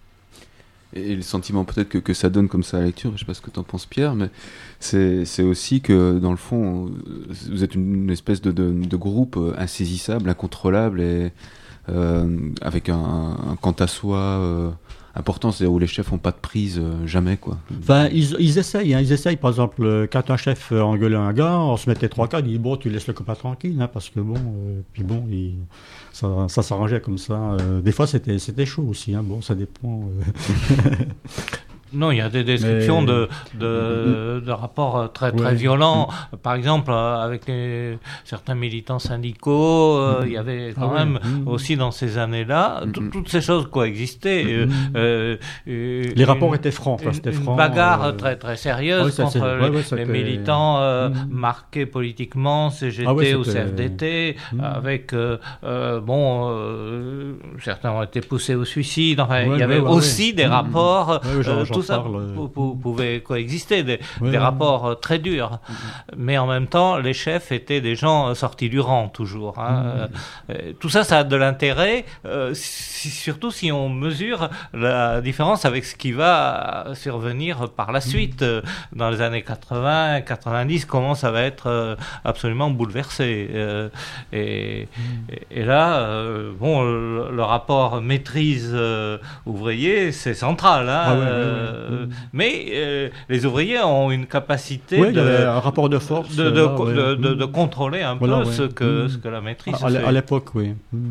Et le sentiment peut-être que, que ça donne comme ça à la lecture, je ne sais pas ce que tu en penses Pierre, mais c'est, c'est aussi que dans le fond, vous êtes une, une espèce de, de, de groupe insaisissable, incontrôlable, et euh, avec un, un quant à soi euh, important, c'est-à-dire où les chefs n'ont pas de prise, euh, jamais, quoi. Enfin, ils, ils essayent, hein, ils essayent, par exemple, quand un chef engueulait un gars, on se mettait trois cas, il dit, bon, tu laisses le copain tranquille, hein, parce que bon, euh, puis bon, il, ça, ça s'arrangeait comme ça. Euh, des fois, c'était, c'était chaud aussi, hein, bon, ça dépend. Euh... Non, il y a des descriptions Mais... de, de, de rapports très, très ouais. violents. Par exemple, avec les, certains militants syndicaux, euh, mmh. il y avait quand ah même ouais. aussi dans ces années-là, mmh. toutes ces choses coexistaient. Mmh. Euh, euh, les rapports étaient francs. Une, c'était franc, une bagarre euh... très, très sérieuse ouais, ça, contre les, ouais, ouais, les militants euh, mmh. marqués politiquement, C G T ah ouais, ou C F D T, mmh. avec, euh, euh, bon, euh, certains ont été poussés au suicide. Enfin, il y avait aussi des rapports... Tout ça parle... pouvait coexister, des, oui, des oui. rapports euh, très durs. Mm-hmm. Mais en même temps, les chefs étaient des gens euh, sortis du rang, toujours. Hein. Mm-hmm. Euh, tout ça, ça a de l'intérêt, euh, si, surtout si on mesure la différence avec ce qui va survenir par la suite. Mm-hmm. Dans les années quatre-vingts, quatre-vingt-dix, comment ça va être euh, absolument bouleversé. Euh, et, mm-hmm. et, et là, euh, bon, le, le rapport maîtrise euh, ouvrier, c'est central. Hein. Ah, ouais, ouais. Euh, mais euh, les ouvriers ont une capacité oui, de, un rapport de force de, de, là, de, ouais. de, de, de contrôler un voilà, peu ouais. ce, que, mmh. ce que la maîtrise à, fait. À l'époque, oui. Mmh.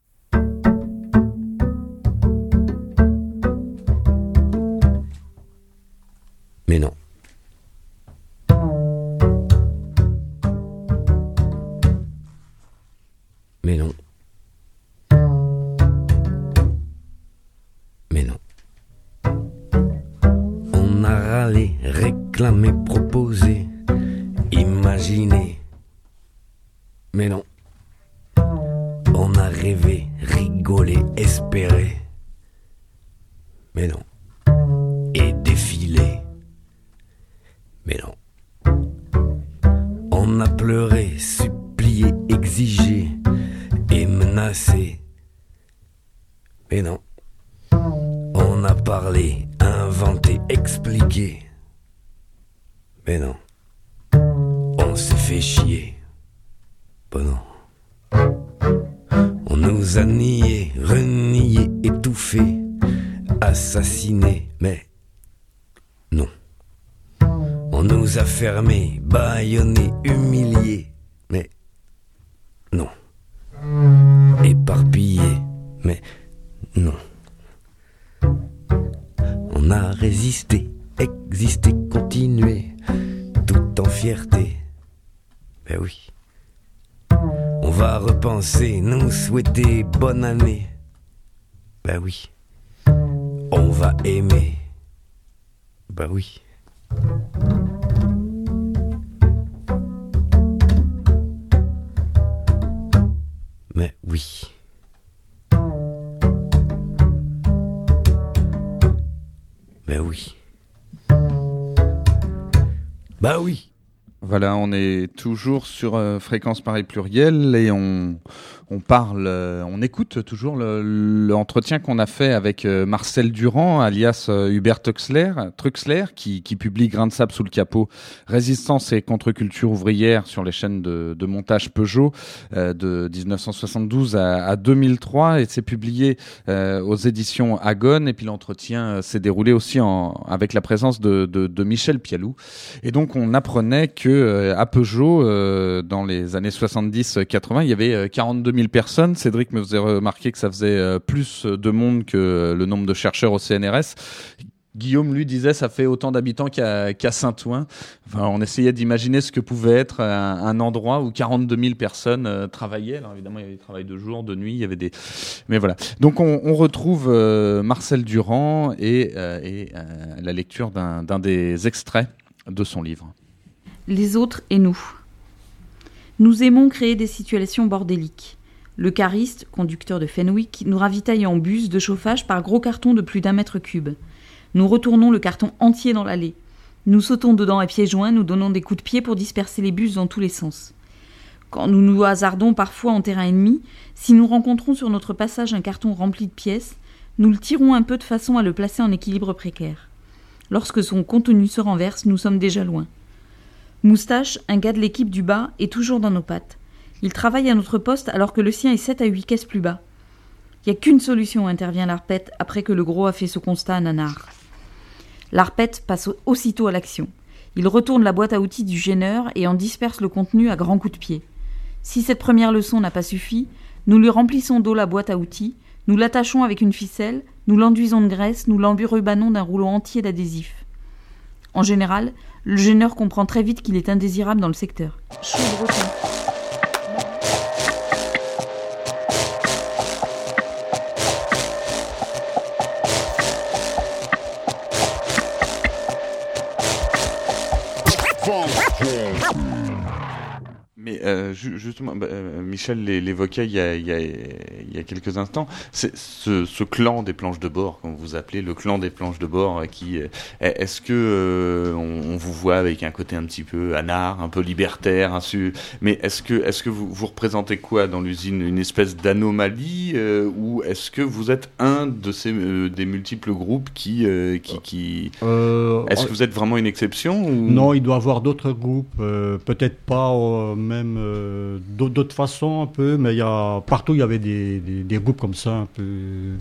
Mais non. Mais non. Mais non. On a râlé, réclamé, proposé, imaginé. Mais non. On a rêvé, rigolé, espéré. Mais non. Et défilé. Mais non. On a pleuré, supplié, exigé et menacé. Mais non. On a parlé, inventé, expliqué. Mais non. On s'est fait chier. Bon non. On nous a nié, renié, étouffé, assassiné. Mais non. On nous a fermés, bâillonnés, humiliés. Mais non. Éparpillés. Mais non. On a résisté, existé, continué, tout en fierté. Ben oui. On va repenser, nous souhaiter bonne année. Ben oui. On va aimer. Ben oui. Mais oui. Ben oui. Bah oui. Voilà, on est toujours sur euh, Fréquence Paris Pluriel et on, on parle, euh, on écoute toujours le, l'entretien qu'on a fait avec euh, Marcel Durand, alias euh, Hubert Truxler, Truxler qui, qui publie Grain de sable sous le capot, Résistance et contre-culture ouvrière sur les chaînes de, de montage Peugeot euh, de dix-neuf cent soixante-douze à, à deux mille trois, et c'est publié euh, aux éditions Agone. Et puis l'entretien euh, s'est déroulé aussi en, avec la présence de, de, de Michel Pialou. Et donc on apprenait que euh, à Peugeot, euh, dans les années soixante-dix quatre-vingts, il y avait euh, quarante-deux mille personnes. Cédric me faisait remarquer que ça faisait euh, plus de monde que le nombre de chercheurs au C N R S. Guillaume, lui, disait ça fait autant d'habitants qu'à, qu'à Saint-Ouen. Enfin, on essayait d'imaginer ce que pouvait être un, un endroit où quarante-deux mille personnes euh, travaillaient. Alors évidemment, il y avait des travails de jour, de nuit, il y avait des... Mais voilà. Donc on, on retrouve euh, Marcel Durand et, euh, et euh, la lecture d'un, d'un des extraits de son livre. Les autres et nous. Nous aimons créer des situations bordéliques. Le cariste, conducteur de Fenwick, nous ravitaille en bus de chauffage par gros cartons de plus d'un mètre cube. Nous retournons le carton entier dans l'allée. Nous sautons dedans à pieds joints, nous donnons des coups de pied pour disperser les bus dans tous les sens. Quand nous nous hasardons parfois en terrain ennemi, si nous rencontrons sur notre passage un carton rempli de pièces, nous le tirons un peu de façon à le placer en équilibre précaire. Lorsque son contenu se renverse, nous sommes déjà loin. Moustache, un gars de l'équipe du bas, est toujours dans nos pattes. Il travaille à notre poste alors que le sien est sept à huit caisses plus bas. Il n'y a qu'une solution, intervient l'Arpette après que le gros a fait ce constat à Nanar. L'Arpette passe aussitôt à l'action. Il retourne la boîte à outils du gêneur et en disperse le contenu à grands coups de pied. Si cette première leçon n'a pas suffi, nous lui remplissons d'eau la boîte à outils, nous l'attachons avec une ficelle, nous l'enduisons de graisse, nous l'emburubanons d'un rouleau entier d'adhésif. En général, le gêneur comprend très vite qu'il est indésirable dans le secteur. Mais euh, ju- justement, bah, euh, Michel l'évoquait il y a, il y a, il y a quelques instants, c'est ce, ce clan des planches de bord, comme vous appelez, le clan des planches de bord, qui est-ce que euh, on, on vous voit avec un côté un petit peu anard, un peu libertaire, insu, mais est-ce que est-ce que vous, vous représentez quoi dans l'usine, une espèce d'anomalie, euh, ou est-ce que vous êtes un de ces euh, des multiples groupes qui euh, qui, qui... Euh, est-ce que vous êtes vraiment une exception ou... Non, il doit y avoir d'autres groupes, euh, peut-être pas euh, même euh, d'autres, d'autres façons un peu, mais il y a partout il y avait des, des, des groupes comme ça un peu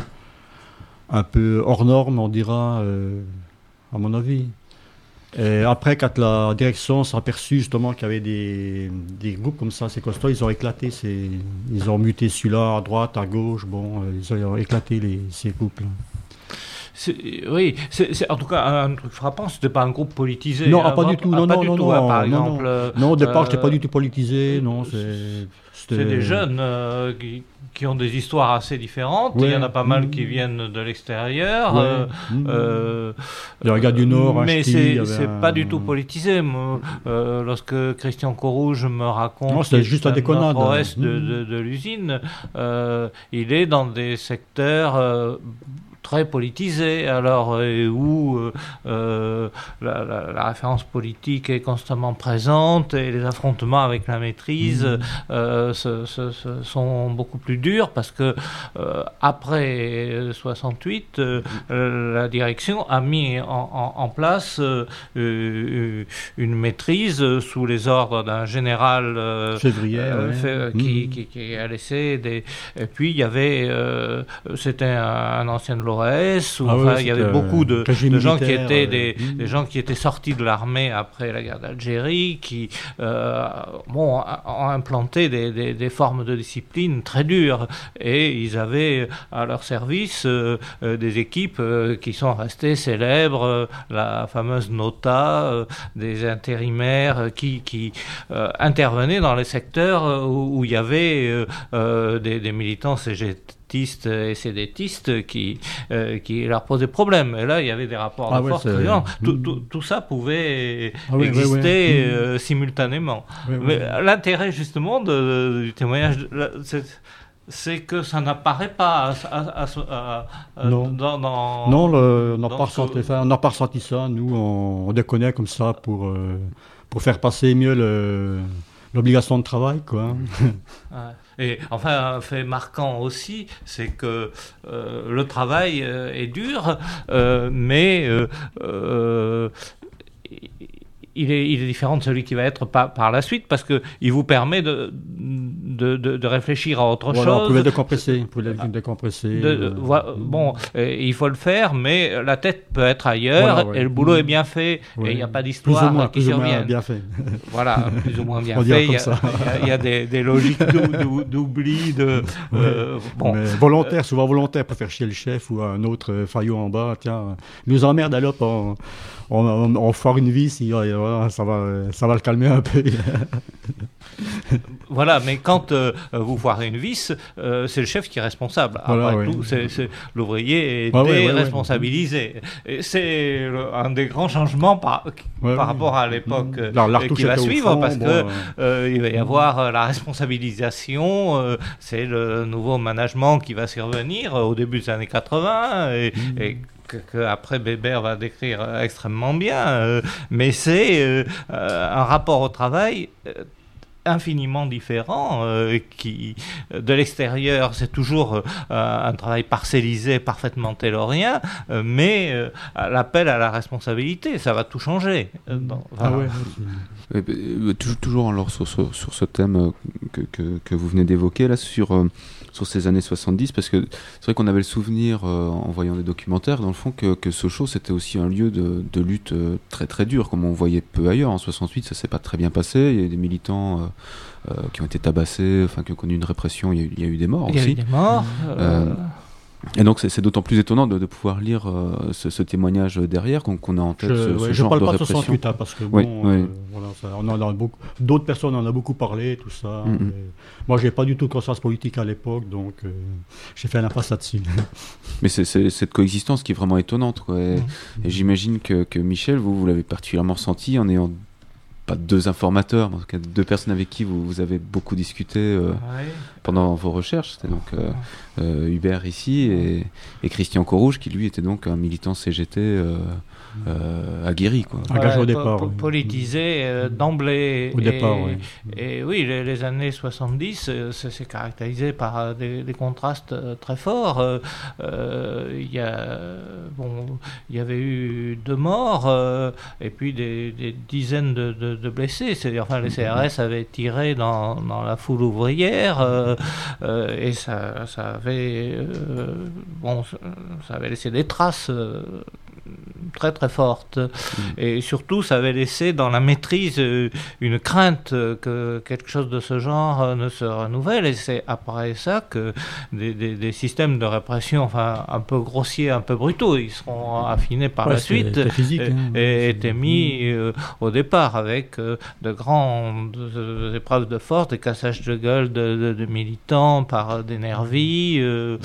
un peu hors norme, on dira, euh, à mon avis. Et après, quand la direction s'est aperçue justement qu'il y avait des, des groupes comme ça, ces costauds, ils ont éclaté, ces, ils ont muté celui-là à droite, à gauche, bon, ils ont éclaté les, ces groupes-là. C'est, oui, c'est, c'est en tout cas un truc frappant. C'était pas un groupe politisé. Non, hein, pas du tout. Ah, non, pas non, du non, tout, non, hein, par non, exemple. Non, non au départ, euh, c'était pas du tout politisé. Non, c'est, c'était... c'est des jeunes euh, qui, qui ont des histoires assez différentes. Ouais. Il y en a pas mal mmh. qui viennent de l'extérieur. Ouais. Euh, mmh. euh, Les gars du Nord. Mais acheté, c'est, c'est un... pas du tout politisé. Moi, euh, lorsque Christian Corouge me raconte. Non, c'était juste la déconnade. Au reste de, de, de l'usine, euh, il est dans des secteurs. Euh, très politisé, alors euh, où euh, euh, la, la, la référence politique est constamment présente et les affrontements avec la maîtrise mmh. euh, se, se, se sont beaucoup plus durs parce que euh, après soixante-huit, euh, la direction a mis en, en, en place euh, euh, une maîtrise sous les ordres d'un général euh, Février, euh, ouais. fait, mmh. qui, qui, qui a laissé des... Et puis il y avait... Euh, c'était un, un ancien de l'O R S, où, ah enfin, oui, il y avait beaucoup de, de gens qui étaient des, euh, des gens qui étaient sortis de l'armée après la guerre d'Algérie, qui euh, bon, ont implanté des, des, des formes de discipline très dures, et ils avaient à leur service euh, des équipes euh, qui sont restées célèbres, euh, la fameuse Nota, euh, des intérimaires qui, qui euh, intervenaient dans les secteurs où, où il y avait euh, euh, des, des militants C G T et sédétistes qui, euh, qui leur posaient problème. Et là, il y avait des rapports ah de ouais, force. Tout, tout, tout ça pouvait ah oui, exister oui, oui. Euh, simultanément. Oui, Mais oui. l'intérêt, justement, de, de, du témoignage, de, c'est, c'est que ça n'apparaît pas à, à, à, à, non. dans, dans... Non, le, on n'a pas, ce... enfin, pas ressenti ça. Nous, on, on déconnait comme ça pour, euh, pour faire passer mieux le, l'obligation de travail, quoi. Et enfin, un fait marquant aussi, c'est que euh, le travail euh, est dur, euh, mais euh, euh, il est, il est différent de celui qui va être par, par la suite, parce qu'il vous permet de, de, de, de réfléchir à autre voilà, chose. Vous pouvez décompresser. Vous pouvez décompresser. De, euh, voilà, bon, euh, il faut le faire, mais la tête peut être ailleurs, voilà, ouais. Et le boulot mmh. est bien fait, ouais. Et il n'y a pas d'histoire moins, qui survienne. Bien fait. Voilà, plus ou moins bien fait. Il y, y, y a des, des logiques d'oubli, de... Ouais. Euh, bon. Mais volontaire, souvent volontaire, pour faire chier le chef ou un autre faillot en bas, tiens, nous emmerde, alors, on, on, on, on foire une vis, il, voilà, ça, va, ça va le calmer un peu. Voilà, mais quand euh, vous foirez une vis, euh, c'est le chef qui est responsable. Voilà, Après oui. tout, c'est, c'est, l'ouvrier est ah, déresponsabilisé. Oui, oui. C'est le, un des grands changements par, ouais, par oui. rapport à l'époque Alors, euh, qui va suivre, fond, parce bon, que euh... euh, il va y avoir euh, la responsabilisation. Euh, c'est le nouveau management qui va survenir euh, au début des années quatre-vingts et, mmh. et que, que après Bébert va décrire euh, extrêmement bien. Euh, mais c'est euh, euh, un rapport au travail euh, infiniment différent, euh, qui de l'extérieur c'est toujours euh, un travail parcellisé, parfaitement taylorien, euh, mais euh, l'appel à la responsabilité, ça va tout changer. Euh, dans, voilà. Ah ouais. Et, euh, toujours, toujours alors sur, sur, sur ce thème euh, que, que, que vous venez d'évoquer là, sur euh, sur ces années soixante-dix, parce que c'est vrai qu'on avait le souvenir, euh, en voyant des documentaires, dans le fond, que, que Sochaux, c'était aussi un lieu de, de lutte euh, très très dur, comme on voyait peu ailleurs. En soixante-huit, ça s'est pas très bien passé. Il y a eu des militants euh, euh, qui ont été tabassés, enfin, qui ont connu une répression. Il y a eu, il y a eu des morts il aussi. Il y a eu des morts. Euh... Euh, Et donc c'est, c'est d'autant plus étonnant de, de pouvoir lire euh, ce, ce témoignage derrière, qu'on, qu'on a en tête je, ce, ouais, ce je genre parle de pas répression. De soixante-huit, hein, parce que bon, oui, euh, oui. voilà, ça, on en a beaucoup, d'autres personnes en ont beaucoup parlé, tout ça. Mm-hmm. Mais moi, j'ai pas du tout de conscience politique à l'époque, donc euh, j'ai fait un impasse là-dessus. Mais c'est, c'est cette coexistence qui est vraiment étonnante, quoi. Et, mm-hmm. et j'imagine que, que Michel, vous, vous l'avez particulièrement ressenti en ayant pas deux informateurs, mais en tout cas deux personnes avec qui vous, vous avez beaucoup discuté euh, ouais. pendant vos recherches. C'était donc euh, euh, Hubert ici et, et Christian Corouge, qui lui était donc un militant C G T euh, euh, aguerri, quoi. Engagé voilà, au départ. Po- oui. Politisé euh, d'emblée. Au et, départ, oui. Et oui, les, les années soixante-dix, euh, c'est, c'est caractérisé par euh, des, des contrastes euh, très forts. Il euh, y a, bon, il y avait eu deux morts euh, et puis des, des dizaines de, de, de blessés. C'est-à-dire, enfin, les C R S avaient tiré dans, dans la foule ouvrière euh, euh, et ça, ça avait, euh, bon, ça avait laissé des traces. Euh, très très forte mmh. et surtout ça avait laissé dans la maîtrise euh, une crainte euh, que quelque chose de ce genre euh, ne se renouvelle, et c'est après ça que des, des, des systèmes de répression enfin un peu grossiers, un peu brutaux, ils seront affinés par ouais, la suite c'est, c'est physique, et, hein. et étaient mis euh, au départ avec euh, de grandes euh, épreuves de force, des cassages de gueule de, de, de militants par des nervis euh,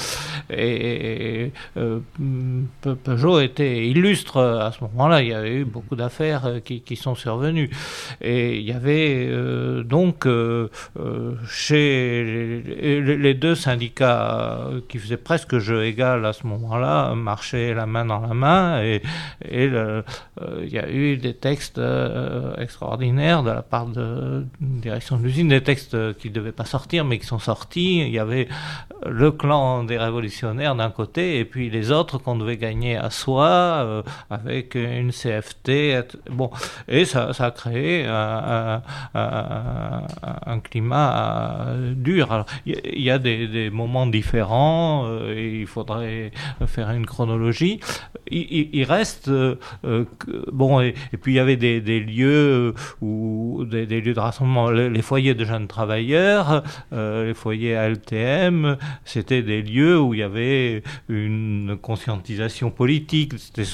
et, et euh, Peugeot était illustre à ce moment-là. Il y avait eu beaucoup d'affaires qui, qui sont survenues. Et il y avait euh, donc euh, euh, chez les, les deux syndicats qui faisaient presque jeu égal à ce moment-là, marchaient la main dans la main, et, et le, euh, il y a eu des textes euh, extraordinaires de la part de la direction de l'usine, des textes qui ne devaient pas sortir mais qui sont sortis. Il y avait le clan des révolutionnaires d'un côté et puis les autres qu'on devait gagner à soi, euh, avec une C F T, bon, et ça, ça a créé un, un, un, un climat dur. Alors, il y a des, des moments différents, euh, et il faudrait faire une chronologie. Il, il reste, euh, que, bon, et, et puis il y avait des, des lieux où des, des lieux de rassemblement, les, les foyers de jeunes travailleurs, euh, les foyers A L T M, c'était des lieux où il y avait une conscientisation politique. C'était souvent des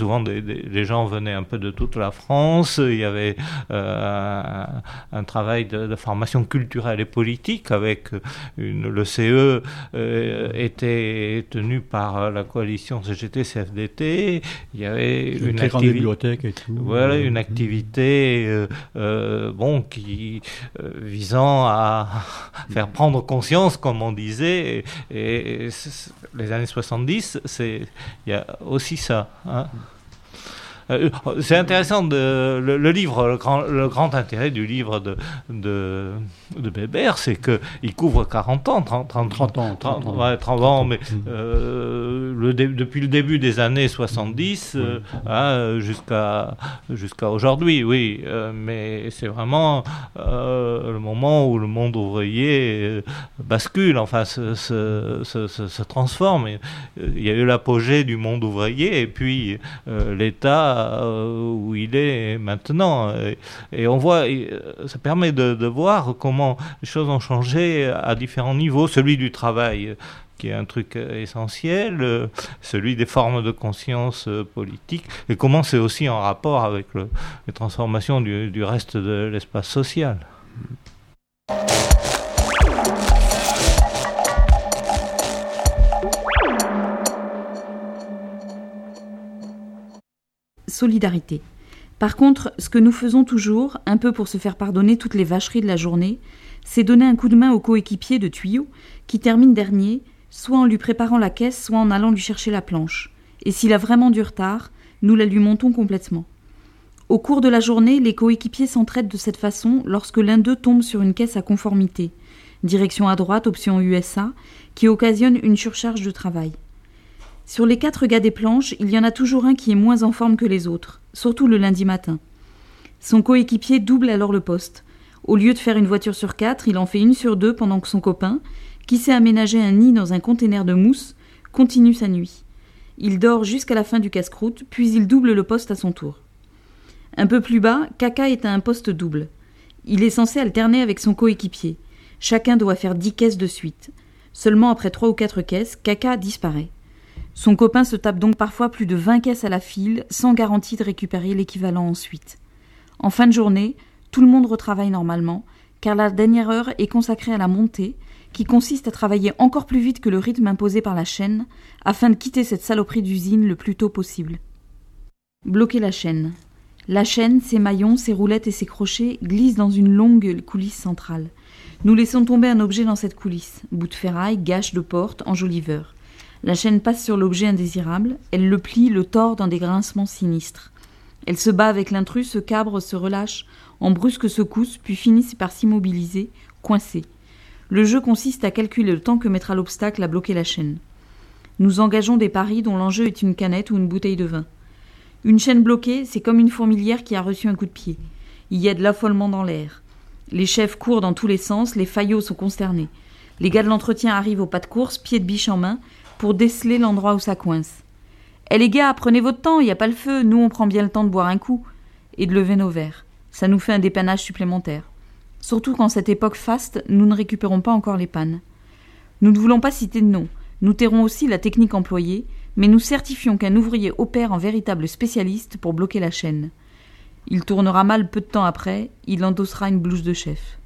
des, les gens venaient un peu de toute la France. Il y avait euh, un, un travail de, de formation culturelle et politique avec une, le C E euh, était tenu par la coalition C G T C F D T. Il y avait une, une très grande activi- bibliothèque et tout. Voilà, une activité euh, euh, bon, qui, euh, visant à faire prendre conscience, comme on disait, et, et les années soixante-dix, c'est, il y a aussi ça. Hein. Euh, c'est intéressant, de, le, le livre, le grand, le grand intérêt du livre de, de, de Bébert, c'est qu'il couvre quarante ans, trente, trente, trente ans, trente ans, ouais, trente ans, mais euh, le dé, depuis le début des années soixante-dix euh, hein, jusqu'à, jusqu'à aujourd'hui, oui, euh, mais c'est vraiment euh, le moment où le monde ouvrier bascule, enfin se, se, se, se, se transforme. Il y a eu l'apogée du monde ouvrier et puis euh, l'État où il est maintenant. Et on voit, ça permet de, de voir comment les choses ont changé à différents niveaux. Celui du travail, qui est un truc essentiel, celui des formes de conscience politique, et comment c'est aussi en rapport avec le, les transformations du, du reste de l'espace social. Solidarité. Par contre, ce que nous faisons toujours, un peu pour se faire pardonner toutes les vacheries de la journée, c'est donner un coup de main au coéquipier de tuyau qui termine dernier, soit en lui préparant la caisse, soit en allant lui chercher la planche. Et s'il a vraiment du retard, nous la lui montons complètement. Au cours de la journée, les coéquipiers s'entraident de cette façon lorsque l'un d'eux tombe sur une caisse à conformité, direction à droite, option U S A, qui occasionne une surcharge de travail. Sur les quatre gars des planches, il y en a toujours un qui est moins en forme que les autres, surtout le lundi matin. Son coéquipier double alors le poste. Au lieu de faire une voiture sur quatre, il en fait une sur deux pendant que son copain, qui s'est aménagé un nid dans un conteneur de mousse, continue sa nuit. Il dort jusqu'à la fin du casse-croûte, puis il double le poste à son tour. Un peu plus bas, Kaka est à un poste double. Il est censé alterner avec son coéquipier. Chacun doit faire dix caisses de suite. Seulement après trois ou quatre caisses, Kaka disparaît. Son copain se tape donc parfois plus de vingt caisses à la file, sans garantie de récupérer l'équivalent ensuite. En fin de journée, tout le monde retravaille normalement, car la dernière heure est consacrée à la montée, qui consiste à travailler encore plus vite que le rythme imposé par la chaîne, afin de quitter cette saloperie d'usine le plus tôt possible. Bloquer la chaîne. La chaîne, ses maillons, ses roulettes et ses crochets glissent dans une longue coulisse centrale. Nous laissons tomber un objet dans cette coulisse, bout de ferraille, gâche de porte, enjoliveur. La chaîne passe sur l'objet indésirable, elle le plie, le tord dans des grincements sinistres. Elle se bat avec l'intrus, se cabre, se relâche, en brusques secousses, puis finissent par s'immobiliser, coincés. Le jeu consiste à calculer le temps que mettra l'obstacle à bloquer la chaîne. Nous engageons des paris dont l'enjeu est une canette ou une bouteille de vin. Une chaîne bloquée, c'est comme une fourmilière qui a reçu un coup de pied. Il y a de l'affolement dans l'air. Les chefs courent dans tous les sens, les faillots sont consternés. Les gars de l'entretien arrivent au pas de course, pied de biche en main, pour déceler l'endroit où ça coince. Eh les gars, prenez votre temps, il n'y a pas le feu, nous on prend bien le temps de boire un coup. Et de lever nos verres. Ça nous fait un dépannage supplémentaire. Surtout qu'en cette époque faste, nous ne récupérons pas encore les pannes. Nous ne voulons pas citer de nom. Nous tairons aussi la technique employée, mais nous certifions qu'un ouvrier opère en véritable spécialiste pour bloquer la chaîne. Il tournera mal peu de temps après, il endossera une blouse de chef.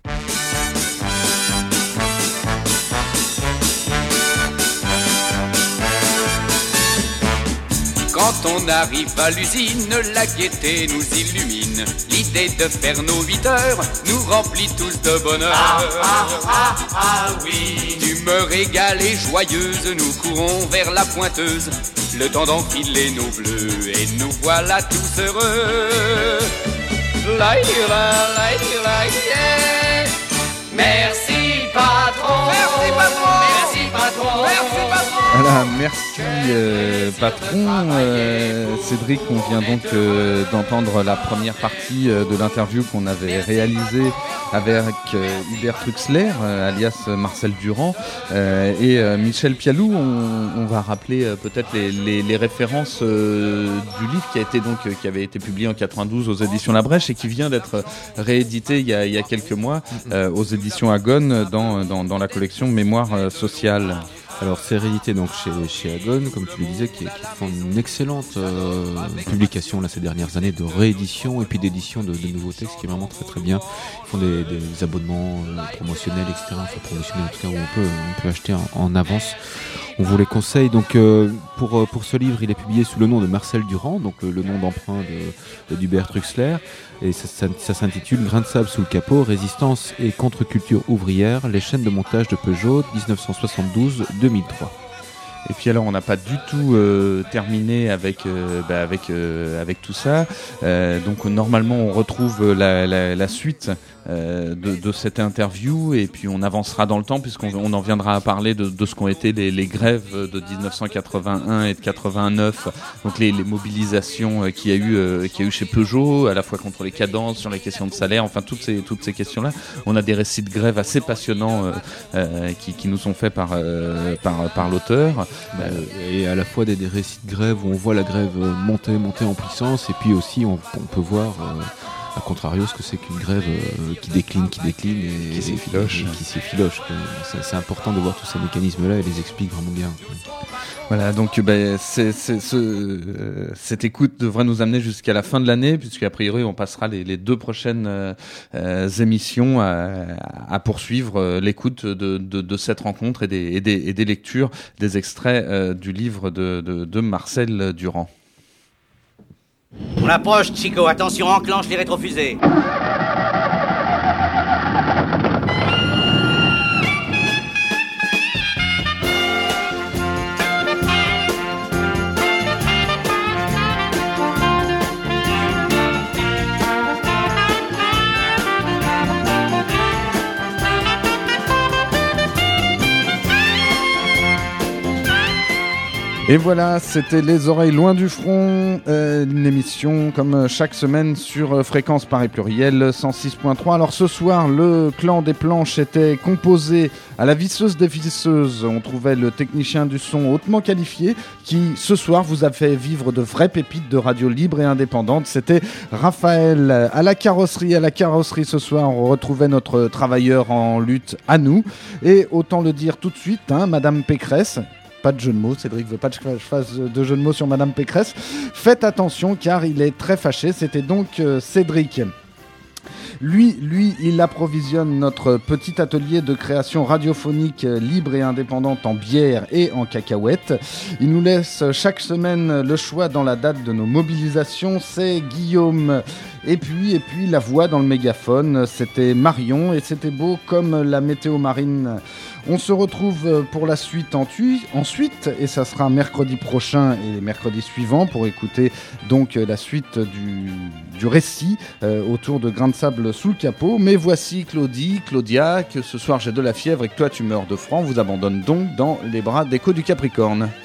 Quand on arrive à l'usine, la gaieté nous illumine. L'idée de faire nos huit heures nous remplit tous de bonheur. Ah, ah, ah, ah, oui. D'humeur égale et joyeuse, nous courons vers la pointeuse. Le temps d'enfiler nos bleus et nous voilà tous heureux. La, la, la, la, yeah. Merci patron. Merci patron. Merci patron. Merci patron. Voilà, merci euh, patron. Euh, Cédric, on vient donc euh, d'entendre la première partie euh, de l'interview qu'on avait réalisée avec euh, Hubert Truxler, euh, alias Marcel Durand, euh, et euh, Michel Pialou. On, on va rappeler euh, peut-être les, les, les références euh, du livre qui a été donc euh, qui avait été publié en quatre-vingt-douze aux éditions La Brèche et qui vient d'être réédité il y a, il y a quelques mois euh, aux éditions Agone dans, dans, dans la collection Mémoire euh, sociale. Alors c'est réédité donc chez, chez Agone, comme tu le disais, qui, qui font une excellente euh, publication là, ces dernières années de réédition et puis d'édition de, de nouveaux textes, qui est vraiment très très bien. Ils font des, des abonnements euh, promotionnels, et cetera. Enfin promotionnels en tout cas, où on peut, on peut acheter en, en avance. On vous les conseille. Donc euh, pour, pour ce livre, il est publié sous le nom de Marcel Durand, donc euh, le nom d'emprunt de, de d'Hubert Truxler. Et ça, ça, ça s'intitule Grain de sable sous le capot, résistance et contre-culture ouvrière, les chaînes de montage de Peugeot dix-neuf cent soixante-douze à deux mille trois. Et puis alors on n'a pas du tout euh, terminé avec euh, bah, avec euh, avec tout ça. Euh, donc normalement on retrouve la, la, la suite euh, de, de cette interview et puis on avancera dans le temps puisqu'on on en viendra à parler de, de ce qu'ont été les, les grèves de dix-neuf cent quatre-vingt-un et de quatre-vingt-neuf. Donc les, les mobilisations qu'il y a eu euh, qu'il y a eu chez Peugeot, à la fois contre les cadences, sur les questions de salaire, enfin toutes ces toutes ces questions-là. On a des récits de grève assez passionnants euh, euh, qui, qui nous sont faits par euh, par par l'auteur. Bah, et à la fois des, des récits de grève où on voit la grève monter, monter en puissance, et puis aussi on, on peut voir euh, à contrario ce que c'est qu'une grève euh, qui décline, qui décline et qui s'effiloche. Et, et qui s'effiloche. C'est, c'est important de voir tous ces mécanismes-là et les explique vraiment bien. Voilà, donc bah, c'est, c'est, ce, euh, cette écoute devrait nous amener jusqu'à la fin de l'année, puisqu'à priori on passera les, les deux prochaines euh, euh, émissions à, à poursuivre euh, l'écoute de, de, de cette rencontre et des, et des, et des lectures, des extraits euh, du livre de, de, de Marcel Durand. On approche, Chico, attention, enclenche les rétrofusées. Et voilà, c'était Les Oreilles Loin du Front, euh, une émission comme chaque semaine sur euh, Fréquence Paris Pluriel cent six point trois. Alors ce soir, le clan des planches était composé à la visseuse des visseuses. On trouvait le technicien du son hautement qualifié qui, ce soir, vous a fait vivre de vraies pépites de radio libre et indépendante. C'était Raphaël. À la carrosserie, à la carrosserie ce soir, on retrouvait notre travailleur en lutte à nous. Et autant le dire tout de suite, hein, Madame Pécresse. Pas de jeu de mots, Cédric veut pas que je fasse de jeu de mots sur Madame Pécresse. Faites attention car il est très fâché. C'était donc euh, Cédric. Lui, lui, il approvisionne notre petit atelier de création radiophonique libre et indépendante en bière et en cacahuètes. Il nous laisse chaque semaine le choix dans la date de nos mobilisations. C'est Guillaume. Et puis, et puis la voix dans le mégaphone, c'était Marion et c'était beau comme la météo marine. On se retrouve pour la suite en tu- ensuite et ça sera mercredi prochain et mercredi suivant pour écouter donc la suite du, du récit euh, autour de Grain de sable sous le capot. Mais voici Claudie, Claudia, que ce soir j'ai de la fièvre et que toi tu meurs de froid. On vous abandonne donc dans les bras d'Écho du Capricorne.